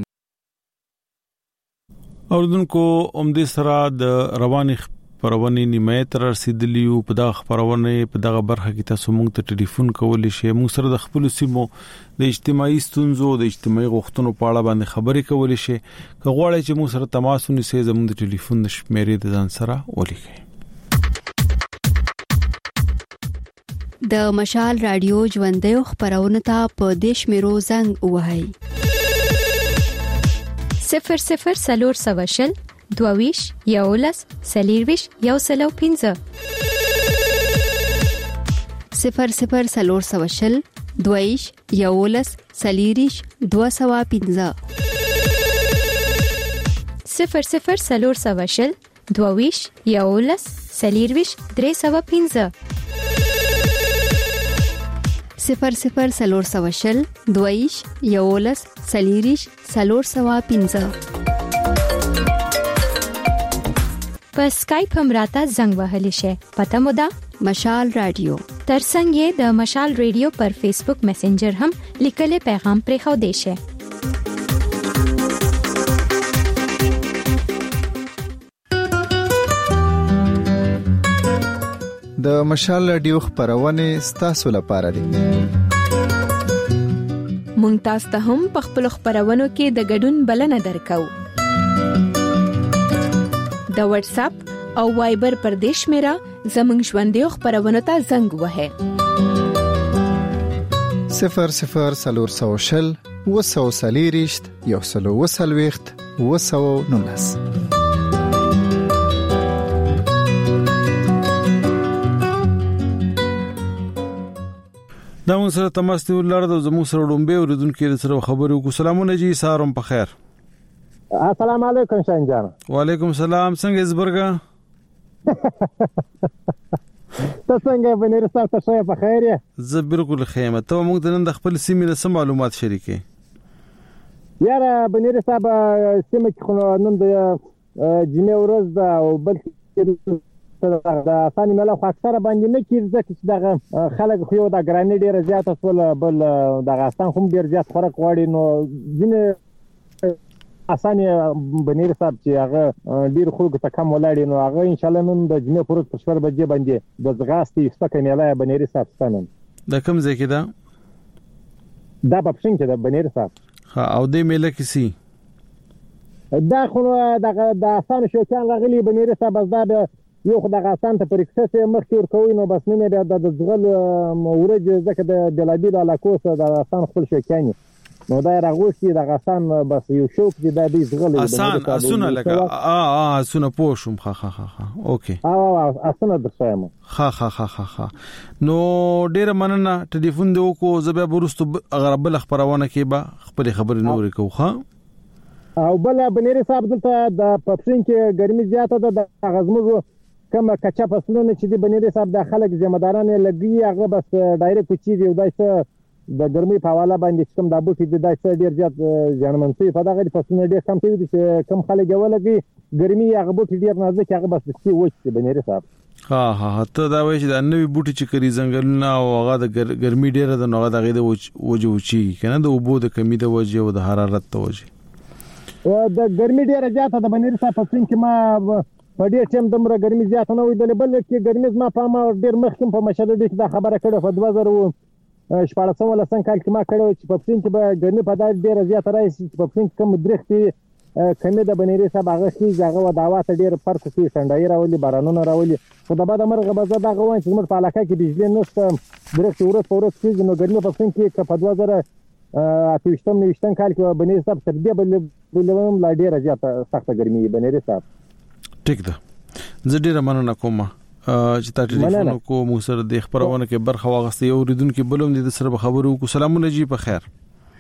Speaker 1: اوردونکو اومدې سره د رواني خبرونه نیمه تر رسیدلیو په دغه خبرونه په دغه برخه کې تاسو موږ ته ټلیفون کولای شئ موږ سره د خپل سیمو د اجتماعي ستونزو د اجتماعي غوښتنو په اړه باندې خبرې کولای شئ که غواړئ چې موږ سره تماس ونیسئ زموږ د ټلیفون شمیرې د ځان سره ولیکئ.
Speaker 22: د مشال رادیو ژوندۍ خبرونه ته په دیش میرو زنګ وهاي صفر صفر سلور سواشل دوویش یولس سلیرویش یو سلو پینزه صفر صفر سلور سواشل دوویش یولس سلیریش دو سوا پینزه صفر صفر سلور سواشل دوویش یولس سلیرویش درې سوا پینزه صفر صفر سلور سواشل دویش یولس سلیریش سلور سوا پینزه. په سکایپ هم راته زنګ وهلی شي پته مو ده مشال رادیو ترڅنګ یې د مشال رادیو پر فیسبوک میسنجر هم لیکلي پیغام پرې خو دی شي.
Speaker 4: د مشال رادیو خبرونه ستاسو لپاره دي.
Speaker 2: مونږ تاسو ته هم په خپل خبرونو کې د ګډون بلنه درکو. د واتس اپ او وایبر پر دیش میرا زمنګ ژوندۍ خبرونو ته زنګ وهه
Speaker 4: صفر صفر سلور سوشل وسو سلیریشت یو سلو وسلويخت وسو نونس.
Speaker 1: دا مون سره تماس دی ولر د زمو سره ډومبه اوریدونکو سره خبرو کو سلامونه جی سارم په خیر.
Speaker 5: السلام علیکم شاهین جان.
Speaker 1: وعلیکم السلام څنګه زبرګه
Speaker 5: ته څنګه بنیر صاحب ته په خیر یې؟
Speaker 1: زه بالکل خیمه ته موږ نن د خپل سیمې له سم معلومات شریکې
Speaker 5: یاره بنیر صاحب سیمه کې نن د جمعې ورځ ده او بل د افغاني مله خو اکثره باندې نه کیږي چې دغه خلک خو یو د ګرانې ډیره زیاته سول بل د افغانستان هم ډیر زیات خوراک غواړي نو ځینې اسانه بنیر صاحب چې هغه ډیر خلکو ته کم ولاړي نو هغه ان شاء الله نن د جمعې پروت په شپږ بجې باندې د زغاستې سپکه میله بنیر صاحب ستنن
Speaker 1: د کوم ځای کې ده
Speaker 5: دا په پښین کې ده بنیر صاحب
Speaker 1: ها او د میله کې سي
Speaker 5: دا خو دغه د اسانه شوکان راغلي بنیر صاحب بس دا یو خدای غاسان ته پرېکسه مخ ور کوي نو بس نه د زغل ورج ځکه د بلادي د علاقو سره د آسان خپل شوکانی نو دا راغوشي د غسان بس یو شوک دی د دې زغلې
Speaker 1: آسان اسونه لکه ا ا اسونه پوښم خا خا خا اوکي
Speaker 5: ا اسونه درسایم
Speaker 1: خا خا خا خا نو ډیر مننه ټلیفون دی وکړو زبې برستو غربل خبرونه کې به خپل خبر نور کو خا
Speaker 5: او بل بنيري صاحب دلته د پپسین کې ګرمي زیاته ده د غزمو کومه کچا فصلونه چې د بنيري صاحب د خلک ذمہ داران لګي هغه بس ډایرکټ چی دی دایته د ګرمي په حواله باندې کوم د بوټي د دایته ډیر زیات ځانمن شي په دغه فصلونه ډیر کم شي چې کم خلک ولګي ګرمي هغه بوټي ډیر نازک هغه بس چې وچ بنيري صاحب
Speaker 1: ها ها ته دا وایي چې د نوې بوټي چې کری ځنګلونه او هغه د ګرمي ډیر د نوغه دغه د وجه وچی کنه د اوبو د کمی د وجه او د حرارت د وجه
Speaker 5: د ګرمي ډیر زیاته د بنيري صاحب په څنګه ما په دې ټیم دمره ګرمي زیاته نه وي د بل کې ګرمي ما په ما ډیر مخکې په مشهد دي دا خبره کړه په دوه زره شپږ ولا څنګه کال کې ما کړو چې په پسین کې به ګرمي په دای ډیر زیاته راځي چې په پسین کې کوم درختي کمه د بنيري صاحب هغه شي هغه و دعوات ډیر فرق کوي څنډای راولي بارانونه راولي خو د بعد مرغه بزه دا غوان چې موږ په علاقه کې بجلی نشته درخت ورته ورته کېږي نو ګرمي په پسین کې په دوه زره اتوشتم نوشتم کال کې بنيري صاحب تر دې بل بلوم لا ډیر زیاته سخت ګرمي بنيري صاحب
Speaker 1: ټیک ده زه ډیر مننه کوم چې تا ټلیفون کو مو سره د خبرونه کې برخه واغستې او ریدونکو بلوم دي سره خبرو کو سلامونه جی په خیر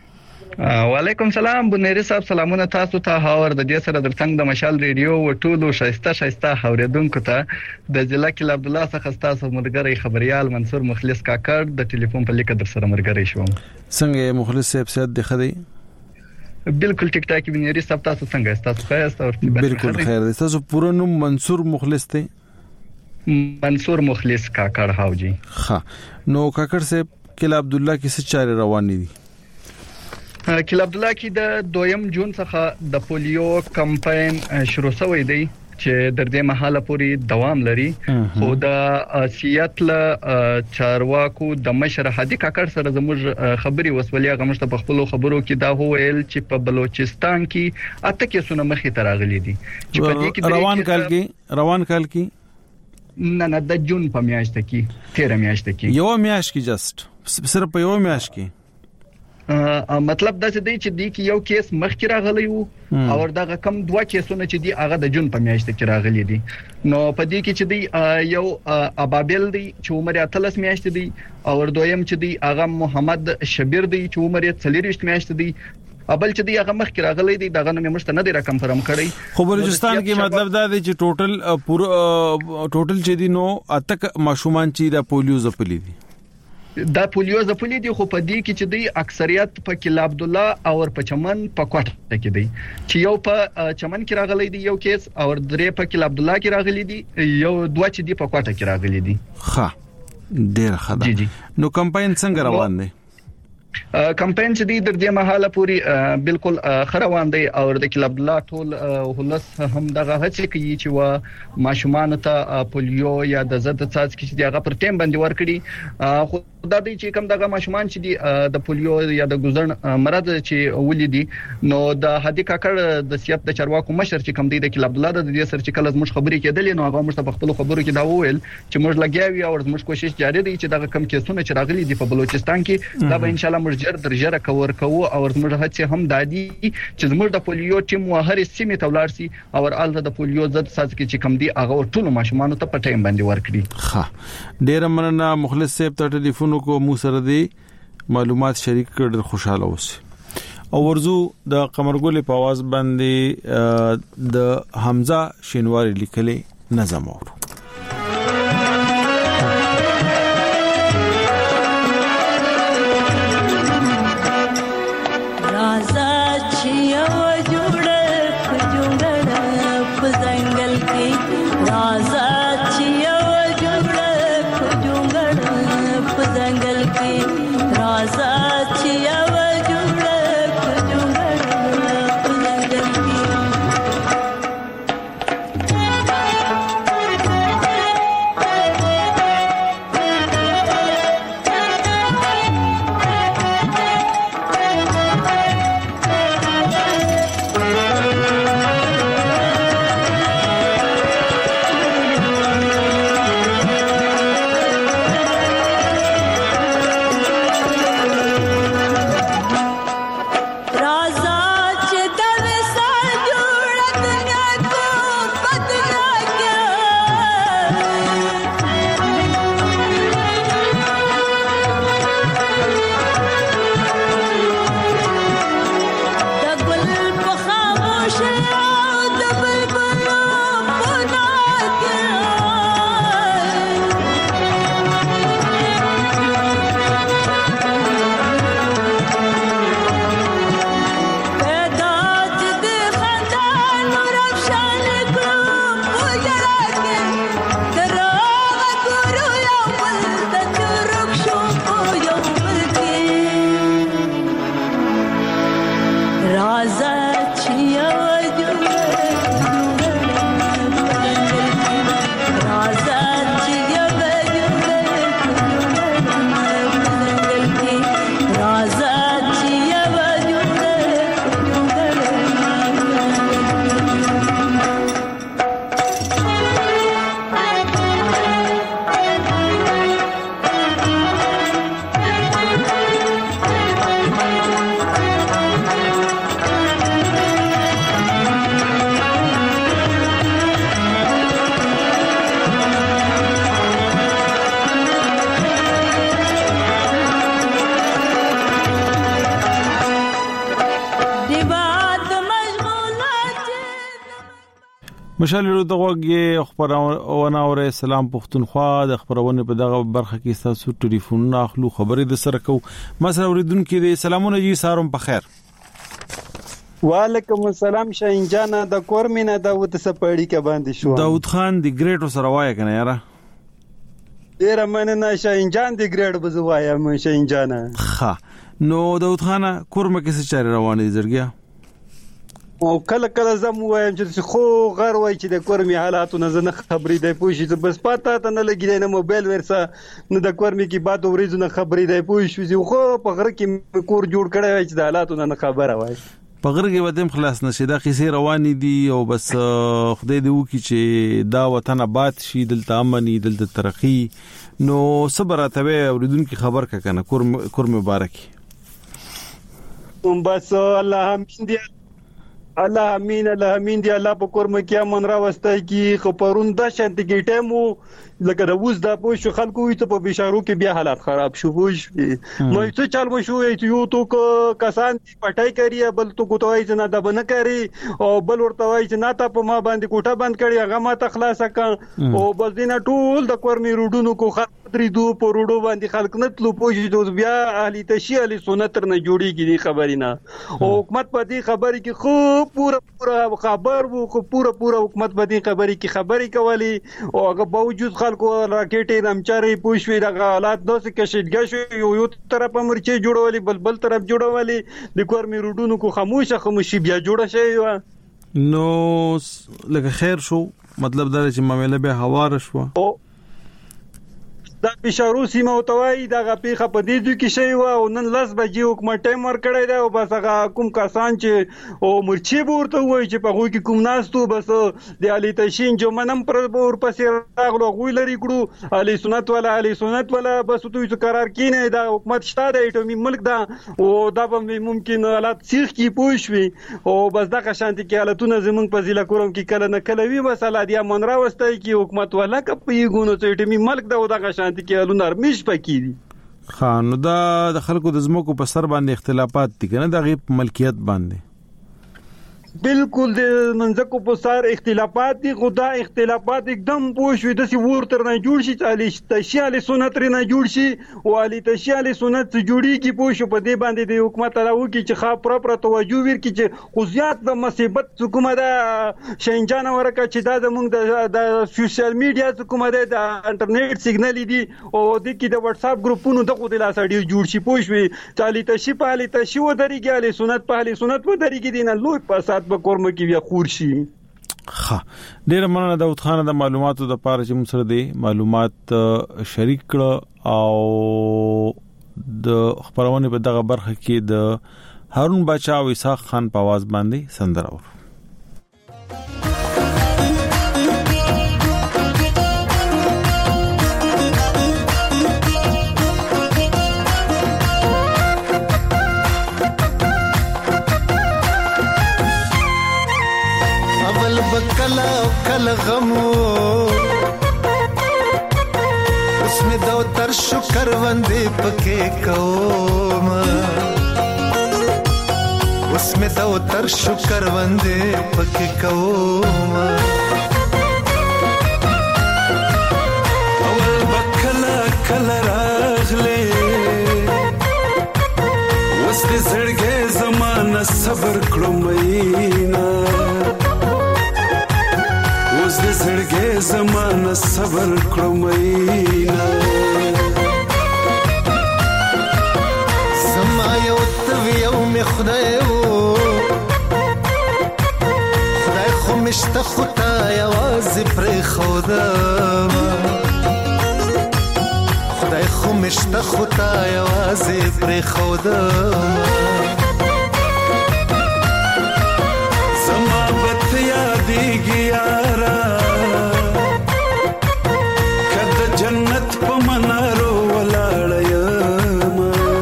Speaker 6: وعلیکم سلام بنيري صاحب سلامونه تاسو ته هاور د دې سره درڅنګ د مشال ریډیو و ټولو شایسته شایسته اوریدونکو ته د ضلع کې عبد الله څخه تاسو مرګري خبريال منصور مخلص کاکړ د ټلیفون په لیکه در سره مرګري شوم
Speaker 1: څنګه مخلص صاحب سید د خدي
Speaker 6: بالکل ټیک ټاک بنيري صاحب تاسو څنګه تاسو ښه تاسو
Speaker 1: بالکل خیر دي تاسو پوره نوم منصور مخلص ته
Speaker 6: منصور مخلص کاکړ هاوجی
Speaker 1: ها نو کاکړ صاحب کله عبد الله کې څه چاره روان دي
Speaker 6: کله عبد الله کې د دویم جون څخه د پولیو کمپاین شروع شوی دی چې در دې مهاله پوری دوام لري خو د سیاتل چارواکو د مشر هادي کاکړ سره زموږ خبري وسولیا غمشته په خپل خبرو کې دا وویل چې په بلوچستان کې اته کیسونه مخې ته راغلي دي چې په دې کې
Speaker 1: روان کال کې روان کال کې
Speaker 6: نه نه د جون په میاشت کې تیره میاشت کې
Speaker 1: یو میاشت کې جست صرف په یو میاشت کې
Speaker 6: مطلب دا چې دی چې دی کې یو کیس مخکې راغلی وو او دغه کم دوه کیسونه چې دی هغه د جون په میاشت کې راغلي دي نو په دې کې چې دی یو ابابل دی چې عمر اتلس میاشت دی او دویم چې دی هغه محمد شبیر دی چې عمر څلور میاشت دی ابل چې دی هغه مخکې راغلی دی دغه نوم مشته نه دی را کنفرم کړی
Speaker 1: خو بلوچستان کې مطلب دا دی چې ټوټل پورا ټوټل چې دی نو اتک ماشومان چې د پولیو زپلی دي
Speaker 6: دا پولیو زپلی دي خو په دې کې چې دی اکثریت په کلا عبد الله او په چمن په کوټه کې دی چې یو په چمن کې راغلی دی یو کیس او درې په کلا عبد الله کې راغلی دی یو دوه چې دی په کوټه کې راغلی دي
Speaker 1: ښه ډیر ښه نو کمپاین څنګه روان دی
Speaker 6: کمپاین چې دی در دې مهاله پوری بالکل خروان دی او د کلب الله ټول هلس هم دغه هڅه کوي چې وا ماشومان ته پولیو یا د ضد څاڅکي چې هغه پر ټیم باندې ورکړي خو دا دی چې کوم دغه ماشومان چې دی د پولیو یا د ګوزن مرض چې ولیدي نو د هدي کاکړ د سیاست د چارواکو مشر چې کوم دی د کلب الله د دې سر چې کله زموږ خبرې کېدلې نو هغه موږ په خپل خبرو کې دا وویل چې موږ لګیاوی او زموږ کوشش جاری دی چې دغه کم کیسونه چې راغلي دي په بلوچستان کې دا به ان شاء الله موږ جر درجه کور کوو او زموږ هڅه هم دادي چې زموږ د پولیو ټیم وهر سیمه تولار سي او ال د پولیو ضد څاڅکي چې کم دي هغه ټول ماشومان ته په ټیم باندې ورکړي
Speaker 1: ښه ډیر مننه مخلص صاحب ته ټلیفون کو مو سره دی معلومات شریک کړ خوشاله اوسئ او ورزو د قمرګل په आवाज باندې د حمزه شینواری لیکلې نظم اورو مشال دغه خبرونه اور سلام پښتونخوا د خبرونه په دغه برخه کې تاسو ټلیفون اخلو خبرې د سره کو مسره اوریدونکو دي سلامونه جی ساروم په خیر
Speaker 7: وعلیکم السلام شاهین جان د کورمینه داوود سپړی کې باندې شو
Speaker 1: داوود خان دی ګریټ سره وای کنه یاره
Speaker 7: ډیر مننه شاهین جان دی ګریټ بزوایا م شاهین جان
Speaker 1: ها نو داوود خان کورمه کې څه چاره روانه دي زړګیا
Speaker 7: او کله کله زم وایم چې خو غر وای چې د کورمي حالاتو نه زنه خبرې دی پوښي بس پاته ته نه لګی نه موبایل ورسه نه د کورمي کې بعد ورځ نه خبرې دی پوښي خو په غره کې کور جوړ کړی چې د حالاتو نه خبره وای
Speaker 1: په غره کې ودیم خلاص نشي دا قصې روانې دي او بس خدای دې وکړي چې دا وطن آباد شي دلته امني دلته ترقی نو صبر اتوي اوریدونکو خبر کا کنه کور کور مبارک
Speaker 7: بس الله امین دی الله امین الله امین دی الله په کور مکه من را وستای کی خبرون د شانت کی ټیمو لکه د وز د پوښ خلکو وي ته په بشارو کې بیا حالات خراب شو پوښ نو څه چل مو شو یو تو کسان پټای کوي بل تو کوتوای نه د بنه کوي او بل ورته وای چې نه تا په ما باندې کوټه بند کړی هغه ما ته خلاص کړ او بس دینه ټول د کورمي روډونو کو خاطرې دو په روډو باندې خلک نه تلو پوښ بیا اهلی تشی اهلی سنت نه جوړیږي دی خبرې نه او حکومت په دې خبرې کې خو پورا پورا خبر وو خو پورا پورا حکومت په دې خبرې کې خبرې کوي او هغه باوجود خلکو راکټې نمچاري پوښوي د حالات دوسه کې شډګه شو یو یو طرف مرچې جوړولې بل بل طرف جوړولې د کورمي روډونو کو خاموشه خاموشي بیا جوړه شي
Speaker 1: نو لکه خیر شو مطلب دا چې معاملې به هوار شو دا بشارو سیمه او توای دا غپیخه په دې دوی کې شی و او نن لاس بجې حکومت ټایم ور کړی دا او بس هغه کوم کسان چې او مرچی ورته وای چې په غوي کې کوم ناستو بس د علي تشین جو منم پر ور پسې راغلو غوي لري کړو علي سنت ولا علي سنت ولا بس دوی څه قرار کینه دا حکومت شته د ایټومي ملک دا او دا به ممکن حالات سیخ کی پوښوي او بس دا شانتي کې حالتونه زمونږ په ضلع کوم کې کله نه کله وی بس الله دې من را وستای کې حکومت ولا کپي ګونو ته ایټومي ملک دا دا شانتي کې الو نرمش پکې دي خان دا د خلکو د زموکو په سر باندې اختلافات دي کنه د غیب ملکیت باندې
Speaker 7: بالکل د منځکو په سر اختلافات دي خدا اختلافات एकदम پوښوي د سی ورتر نه جوړ شي چې تشیال سنت نه جوړ شي او علي تشیال سنت جوړي کی پوښو په دې باندې د حکومت راو کی چې خا پر پر توجه ور کی چې خو د مصیبت حکومت دا شینجان ورکه چې دا زمونږ د سوشل میډیا حکومت د انټرنیټ سیګنال دي او د کی د واتس اپ ګروپونو دغه د لاسړي جوړ شي پوښوي چې علي تشی په علي تشی و درېږي علي سنت په علي سنت و درېږي دي نه لوی په په کورمه کې بیا خور شي
Speaker 1: ها ډیر مننه داوود خان د معلوماتو د پاره چې موږ سره دي معلومات شریک کړ او د خبرونه په دغه برخه کې د هارون بچا او اسحاق خان په आवाज باندې سندره ور
Speaker 8: کلا کلا غمو اسمه دو تر شکر وندې پکې کوم اسمه دو تر شکر وندې پکې کوم اول بکلا کلا راغله وسته زړګې زمانہ صبر کړم مینا اوس د زړګې زمانہ صبر کړم مینا زما یو تو یو می خدای وو خدای خو مشته خدای आवाज پر خدا خدای خو مشته خدای आवाज پر خدا زما بت یادېږي یارا کده جنت په منارو ولاړ یم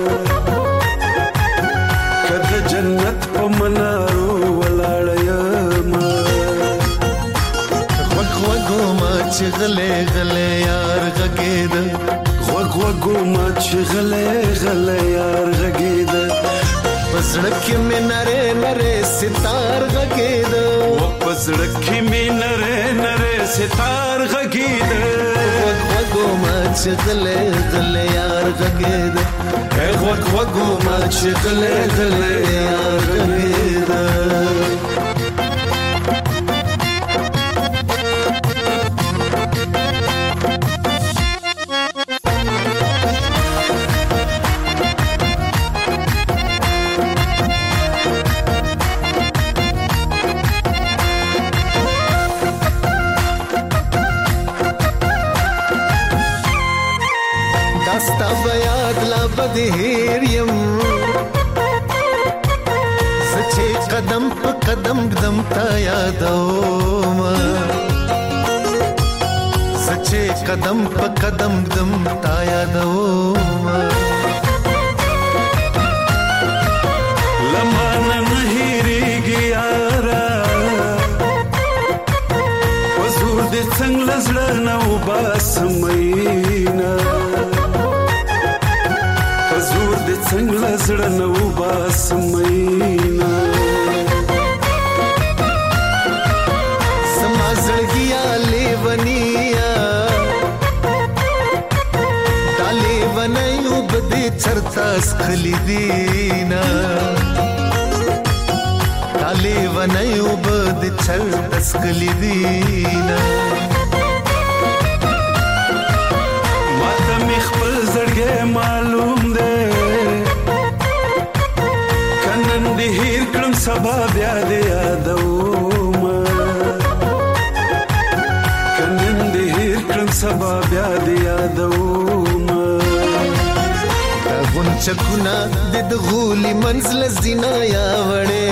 Speaker 8: کده جنت په منارو ولاړ یم غوږ غوږ ما چې غلې غلې یار غږېده غوږ غوږ ما چې غلې غلې یار غږېده پزړه کې مې نره نره ستار غږېد
Speaker 3: و پزړه کې مې نره نره ستار غږېد
Speaker 8: وګ وګو ما چې غلې غلې یار غږېد وګ وګو ما چې غلې غلې یار غږېد داستا بیاد لا بدهیر یم سچے قدم پا قدم قدم تا یادوم سچے قدم پا قدم قدم تا یادوم
Speaker 3: لمانا نهیریگی یارا وزور دی څنګ لزړه نو باسمینا وزور دی څنګ لزړه نو باسمینا
Speaker 8: سما زړګیا لیونیا دالې ونایو بده چرتا سخلی دینا دالې ونایو بده چرتا سخلی دینا
Speaker 3: ماته می خپل زړګې معلوم ده کنن دې هیر کړم سبا بیا دې یادوم کنن دې هیر کړم سبا بیا دې یادوم
Speaker 8: غونچکونه د غولي منزل زینا یا وړې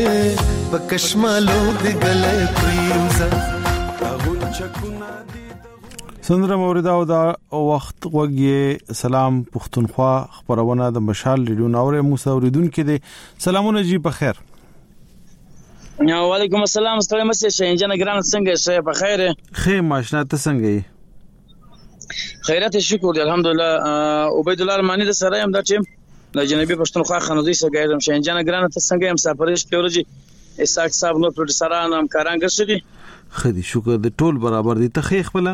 Speaker 8: پکشمالو د ګلې پریوزا
Speaker 3: غونچکونه
Speaker 1: سندره موریدا او دا وخت وګي سلام پښتونخوا خبرونه د مشال ریډیو ناوره موسی اوریدونکو دي سلامونه جی په خیر
Speaker 9: وعلیکم السلام ستړي مسه شینجن ګران څنګه شه په خیر
Speaker 1: خیر ماشنا ته څنګه یې
Speaker 9: خیرات شکر الحمدلله عبید الله رحماني د سره هم د ټیم د جنوبي پښتونخوا خنوزي سګایم شینجن ګران ته څنګه هم سفرش پیولوجي اساق صاحب نو پروډوسران هم کاران ګرځي
Speaker 1: خدي شکر د ټول برابر دي ته خې خپل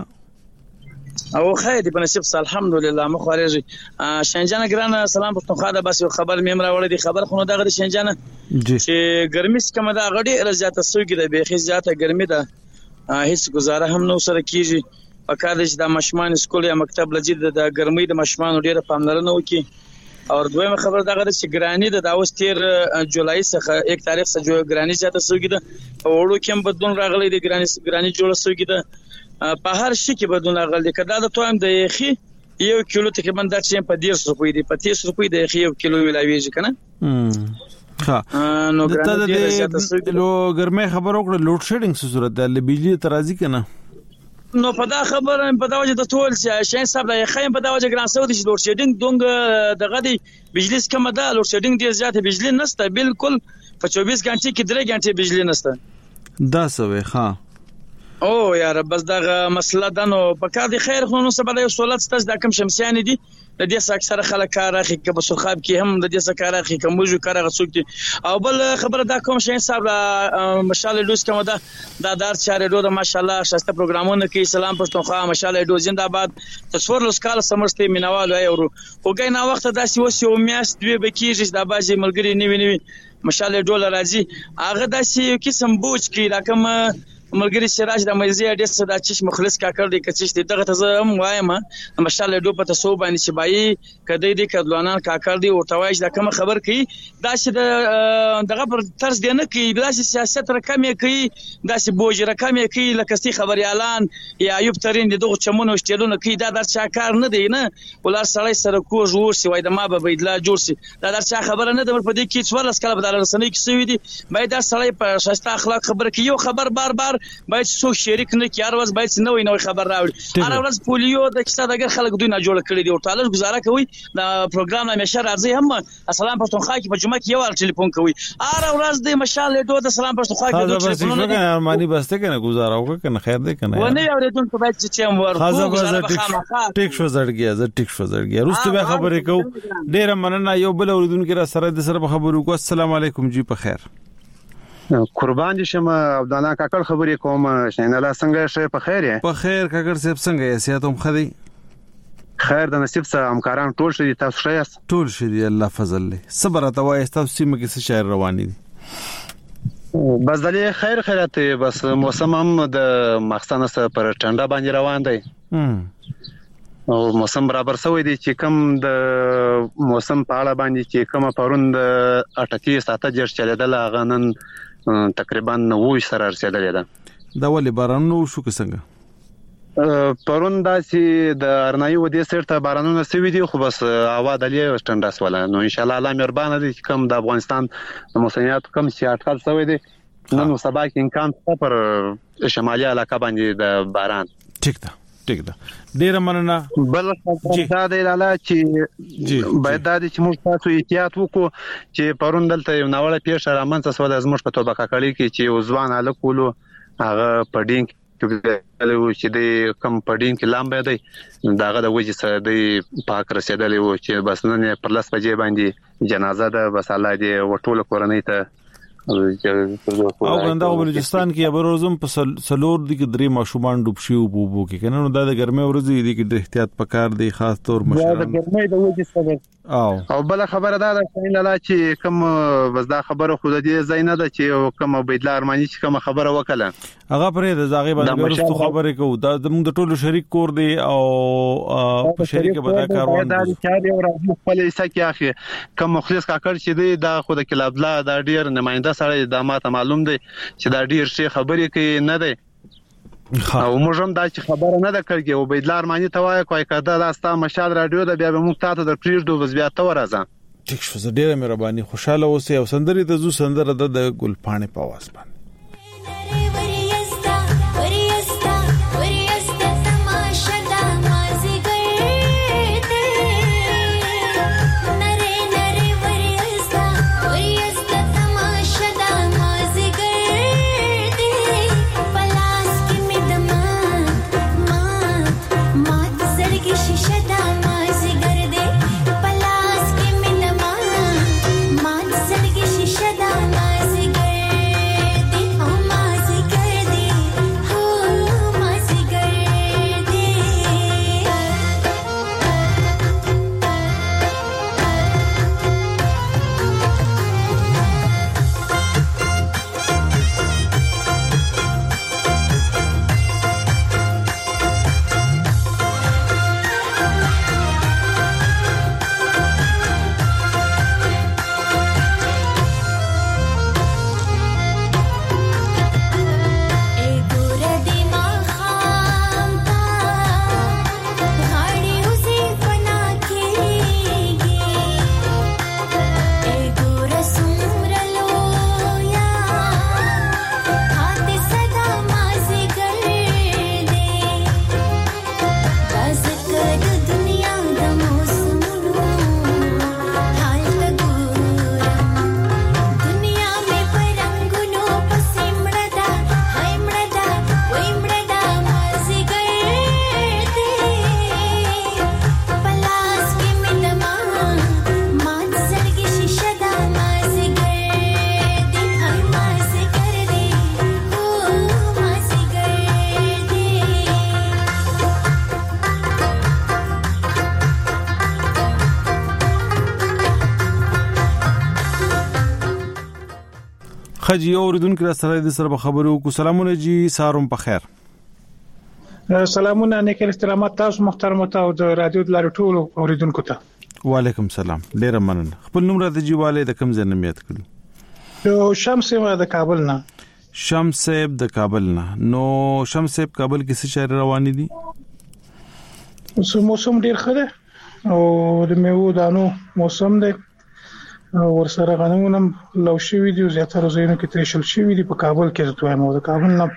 Speaker 9: او خیر دی په نصیب الحمدلله مخارجي شینجان ګران سلام پښتونخوا د بس خبر مې امر وړي خبر خو نو دغه شینجان چې ګرمي څخه دا غړي رضایت سوګي د بيخي زیاته ګرمي ده هیڅ گزاره هم نو سره کیږي په کار چې د مشمان سکول یا مکتب لجید د ګرمي د مشمان ډیره پاملرنه وکي او دویمه خبر دغه چې ګرانی د داوس تیر جولای څخه یک تاریخ څخه ګرانی زیاته سوګي ده وړو کوم بدلون راغلي د ګرانی ګرانی جوړ سوګي ده په هر شي کې بدلون راغلی کدا د توام د یخي یو کیلو تقریبا د چې په ډیر روپۍ دی په تیس روپۍ د یخي یو کیلو ملاویږي کنه
Speaker 1: ها نو ګرانه د لو ګرمه خبر وکړه لوډ شیډینګ څه صورت ده ل بجلی ترازی کنه
Speaker 9: نو په دا خبره په دا وجه د ټول شین صاحب لا یخي په دا وجه ګران سعودي لوډ شیډینګ دونګ دغه دی بجلی کم ده لوډ شیډینګ ډیر زیات بجلی نشته بالکل په چوبیس غنټې کې درې غنټې بجلی نشته
Speaker 1: دا سوي ها
Speaker 9: او یار بس دغه مسله ده نو په کار دی خیر خو نو سبا د سہولت ستاسو د کم شمسیان دي د دې اکثر خلک کار اخی کې بس خاب کې هم د دې کار اخی کوم جو کار غسوک دي او بل خبره دا کوم شین صاحب مشال لوس کوم دا د دار چارې دوه ماشاءالله شاسته پروګرامونه کې سلام پښتونخوا مشال دو زنده‌باد تصور لوس کال سمرستي مینوال ایورو وګای نا وخت داسې وسو میاست دوی بکیږي د بازي ملګری نیوي نیوي مشال ډولر راځي هغه داسې قسم بوج کې راکم ملګری سراج د مزي ډېر صدا چش مخلص کا کړ دي کچش دغه ته زم وایم ماشاءالله ډو په تاسو باندې چې بای کدی دي کډلانان کا کړ دي او توایج د کوم خبر کی دا چې دغه پر طرز دی نه کی دا چې سیاست رقم یې کی دا چې بوج رقم یې کی لکه ستي خبري اعلان یا ایوب ترين دغه چمنو شتلونه کی دا در چا کار نه دی نه ولر سړی سره کوژ ورسي وای د ما به بيدلا جوړ سي دا در چا خبره نه د په دې کې څوار اسکل بدل رسنۍ کې سوي دي باید دا سړی په شاسته اخلاق خبره کی یو خبر بار بار باید څوک شریک نه کی، هر ورځ باید نوې نوې خبر راوړي. هر ورځ پولیو د کیسه دغه خلک دوی نه جوړ کړی دی او تعالی گزاره کوي د پروګرام همیشه راځي هم السلام پښتونخوا کې په جمعه کې یو ټلیفون کوي، هر ورځ د مشال ډو د سلام پښتونخوا کې دوه ټلیفونونه
Speaker 1: کنه ارمانی بسته کنه گزاره وکړه کنه خیر دې کنه
Speaker 9: ونه اوریدونکو باید چې هم ورکو
Speaker 1: ټیک شو زړګیا زه ټیک شو زړګیا روسته به خبرې کو. ډیر مننه یو بل اوریدونکو را سره د سره خبرو کو. السلام علیکم جی په خیر.
Speaker 10: قربان دي شم عبدالله کاکړ خبرې کوم. شین الله څنګه شه په خیر
Speaker 1: په خیر کاکړ صاحب څنګه یې سیاتم خدي
Speaker 10: خیر د نصیب سره همکاران ټول شې تاسو ښه
Speaker 1: ټول شې الله فضل له صبر ته وای تاسو سیمه کې څه شهر رواني دي
Speaker 10: بس دلې خیر خیرات بس موسم هم د مخصنه سره پر ټنډه باندې روان دی او موسم برابر شوی دی چې کم د موسم په اړه باندې چې کومه پروند اټکی ساته جړ چلیدل هغه نن تقریبا نوي سره رسیدلې ده.
Speaker 1: دا ولې بارانو شو څنګه
Speaker 10: پرون داسې د ارنایي ودې سرته بارانونه سوي دي خو بس هوا دلې ټنډاس ولا نو ان شاء الله الله مهربان دي کوم د افغانستان د موسمیات کم چې اټکل شوی دي نن سبا کې امکان شته پر شمالي علاقه باندې د باران.
Speaker 1: ټیک ده ټیک ده ډیر مننه.
Speaker 10: بل دا دی لاله چې باید دا چې موږ تاسو احتیاط وکړو چې پرون دلته یو ناوړه پیښه رامنځته شوه د زموږ په توبه کاکړی کې چې یو ځوان الکولو هغه پډینګ چې د کم پډین کې لامبه دی داغه د وجې سره د پاک رسیدلی و چې بس نن پر لاس بجې باندې جنازه ده بس الله دې وټول کورنۍ ته او
Speaker 1: غندا بلوچستان کې ابروزم په سلور دي کې درې ماشومان ډوب شي او بوبو کې کنه نو دا د ګرمۍ ورځې دي کې د احتیاط پکار دی خاص طور مشران
Speaker 10: دا د ګرمۍ د وجې سره او او بل خبره دا ده چې لاله چې کوم بس دا خبره خو د دې زینه ده چې کوم بيدلا ارمانی چې کوم خبره وکړه
Speaker 1: هغه پرې د زاغي باندې ورستو خبرې کو دا زموږ د ټولو شریک کور دی او په شریک به دا کاروان
Speaker 10: دا چې یو راځي خپل حصہ کې اخی کوم مخلص کاکړ چې دی دا خو د کلاب لا دا ډیر نماینده سره د ماته معلوم دی چې دا ډیر شي خبرې کوي نه دی او موږ هم دا چې خبره نه ده کړګي او بيدلا ارمانی ته وای کوي کده دا ستا مشال رادیو د بیا به موږ تاسو د پریږدو بس بیا ته ورځه.
Speaker 1: ټیک شو زه ډیره مهرباني خوشاله اوسې او سندري د زو سندره د ګلپانې په आवाज باندې خجی اوریدونکو سره د سره خبرو کو. سلامونه جی ساروم په خیر.
Speaker 11: سلامونه نیکل استرامات تاسو محترم او د رادیو د لارې ټول اوریدونکو ته.
Speaker 1: وعلیکم سلام ډیر مننه. خپل نوم راته جیواله د کوم ځای نمیت کړی؟
Speaker 11: یو شمس د کابل نه.
Speaker 1: شمس د کابل نه. نو شمس کابل کې څه شهر رواني دي؟
Speaker 11: اوس موسم ډیر ښه دی او د میوو دانو موسم دی. ورسره غنمونم لو شوی دی زیاتره زینو کې ترشل شوی دی په کابل کې ته وایم د کابل نه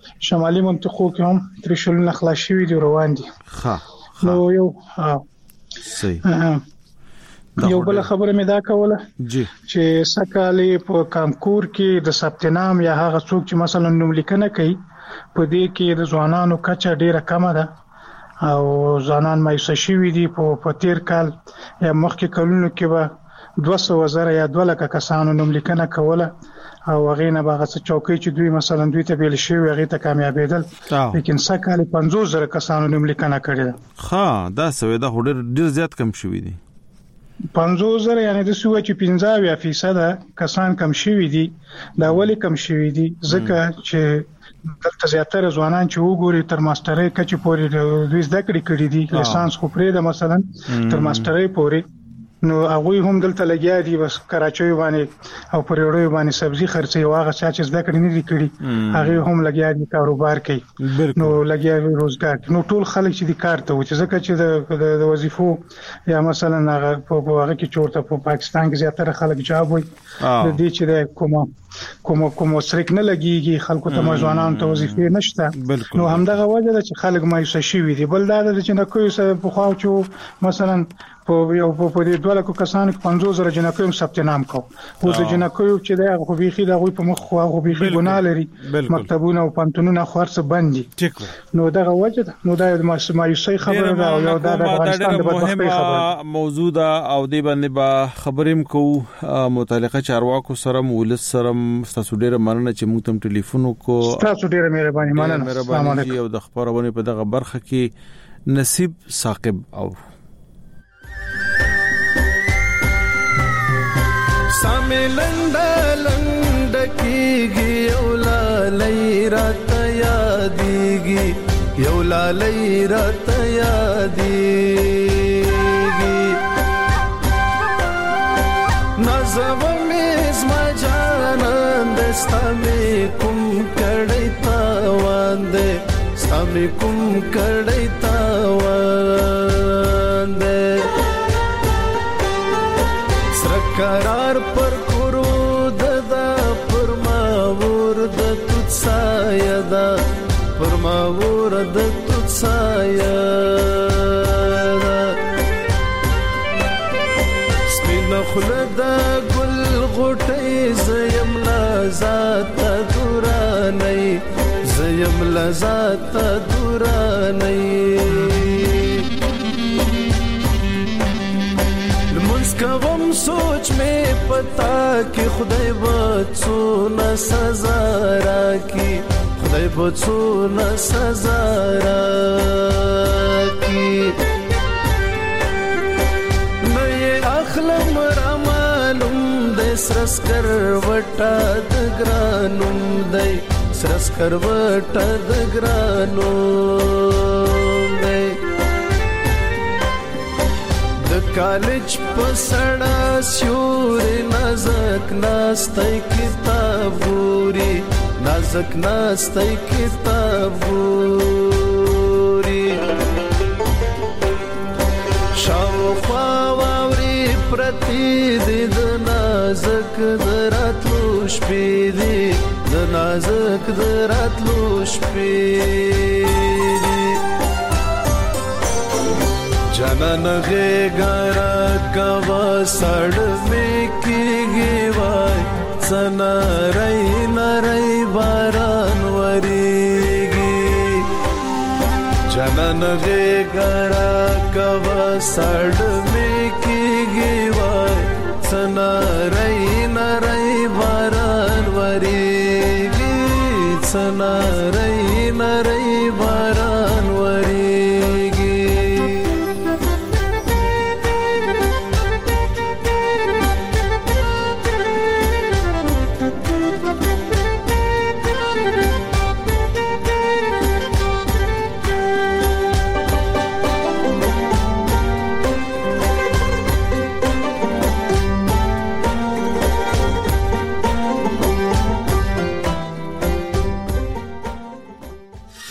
Speaker 11: شمالي منطقو کې هم تریشلونه خلاص شوي دي روان دي.
Speaker 1: ها
Speaker 11: نو یو
Speaker 1: صحیح
Speaker 11: یو بل خبره مې دا کوله
Speaker 1: جی
Speaker 11: چې سکهاله په کانکور کې د سپتنام یا هغه څوک چې مثلا نوم لیکنه کوي په دې کې د ځوانانو کچه ډیره کمه ده او ځوانان مایوسه شوي دي. په تیر کال یا مخکې کلونو کې به دوه سوه زره یا دوه لکه کسانو نوم لیکنه کوله او هغه نه به څه چوکۍ چې دوی مثلا دوی ته بیل شي هغه ته کامیابېدل، لیکن سکهاله پنځوس زره کسانو نوم لیکنه کړې ده.
Speaker 1: ها دا سوي دا هډر ډیر زیات کم شوي دي.
Speaker 11: پنځوس زره یعنی د سوه چې پنځه فیصد کسان کم شوي دي. دا ولی کم شوي دي ځکه چې دلته زیاتره ځوانان چې وګوري تر ماسترۍ کچې پورې دوی زده کړې کړې دي، لیسانس خو پرې ده مثلا تر ماسترۍ پورې، نو هغه هم دلته لګیا دي بس کراچۍ باندې او پرېړوي باندې سبزي خرڅي واغه چې زده کړې نه دي کړې هغه هم لګیا دي کاروبار کوي، نو لګیا دي روزګار. نو ټول خلک چې دي کار ته و چې ځکه چې د وظیفو یا مثلا هغه په هغه کې چورته په پاکستان کې زیاتره خلک جواب وي د دې چې د کومه کوم کوم سرک نه لګيږي خلکو ته ځوانان ته وظیفې نشته، نو همدغه وجه ده چې خلک مایوسه شوي دي. بل دا ده چې نه کوي په خواو چې مثلا په یو په دې دوه لکه کسانو کې پنځوس زره جنکو هم ثبت نام کو او د جنکو چې دا خو بيخي دا غوي په مخ خو غو بيخي ګناه لري، مکتبونه او پانتونونه خورڅ بندي، نو دغه وجه ده. نو دا د مایوسۍ خبره ده او یو دا د افغانستان د بدبختۍ خبره
Speaker 1: موضوع ده او دې باندې با خبرېم کو متعلقه چارواکو سره مولس سره تاسو ډیره مننه چې موږ تم ټلیفون کو
Speaker 11: تاسو ډیره مهرباني مننه.
Speaker 1: السلام علیکم. او د خبرونه په دغه برخه کې نصیب ثاقب او
Speaker 8: ساملنده لنده کیږي یو لالۍ راته یادېږي یو لالۍ راته یادېږي نازوه مې زما جانان دی ستا مې کوم کړی تاوان دی ستا مې کوم کړی تاوان دی قرار پر کرو ددا پر ما ورد تut سایدا پر ما ورد تut سایدا سپین خلد گل غټي زیم لذات دوراني زیم لذات دوراني کوم سوچ میں پتا کہ خدای بچو نہ سزا راکی خدای بچو نہ سزا راکی نئے اخلم رمانم دے سرس کر وٹا دگرانم دے سرس کر وٹا دگرانم دے کالج پسړه سیوري نازک ناستای کتاب ګوري نازک ناستای کتاب ګوري شاوخوا واوري پرتی دې د نازک دراتلو شپې دې د نازک دراتلو شپې جنن غیګرا کوا سړ مې کېږي وای سنا رای نړۍ باران وريږي جنن غیګرا کوا سړ مې کېږي وای سنا رای نړۍ باران وريږي سنا رای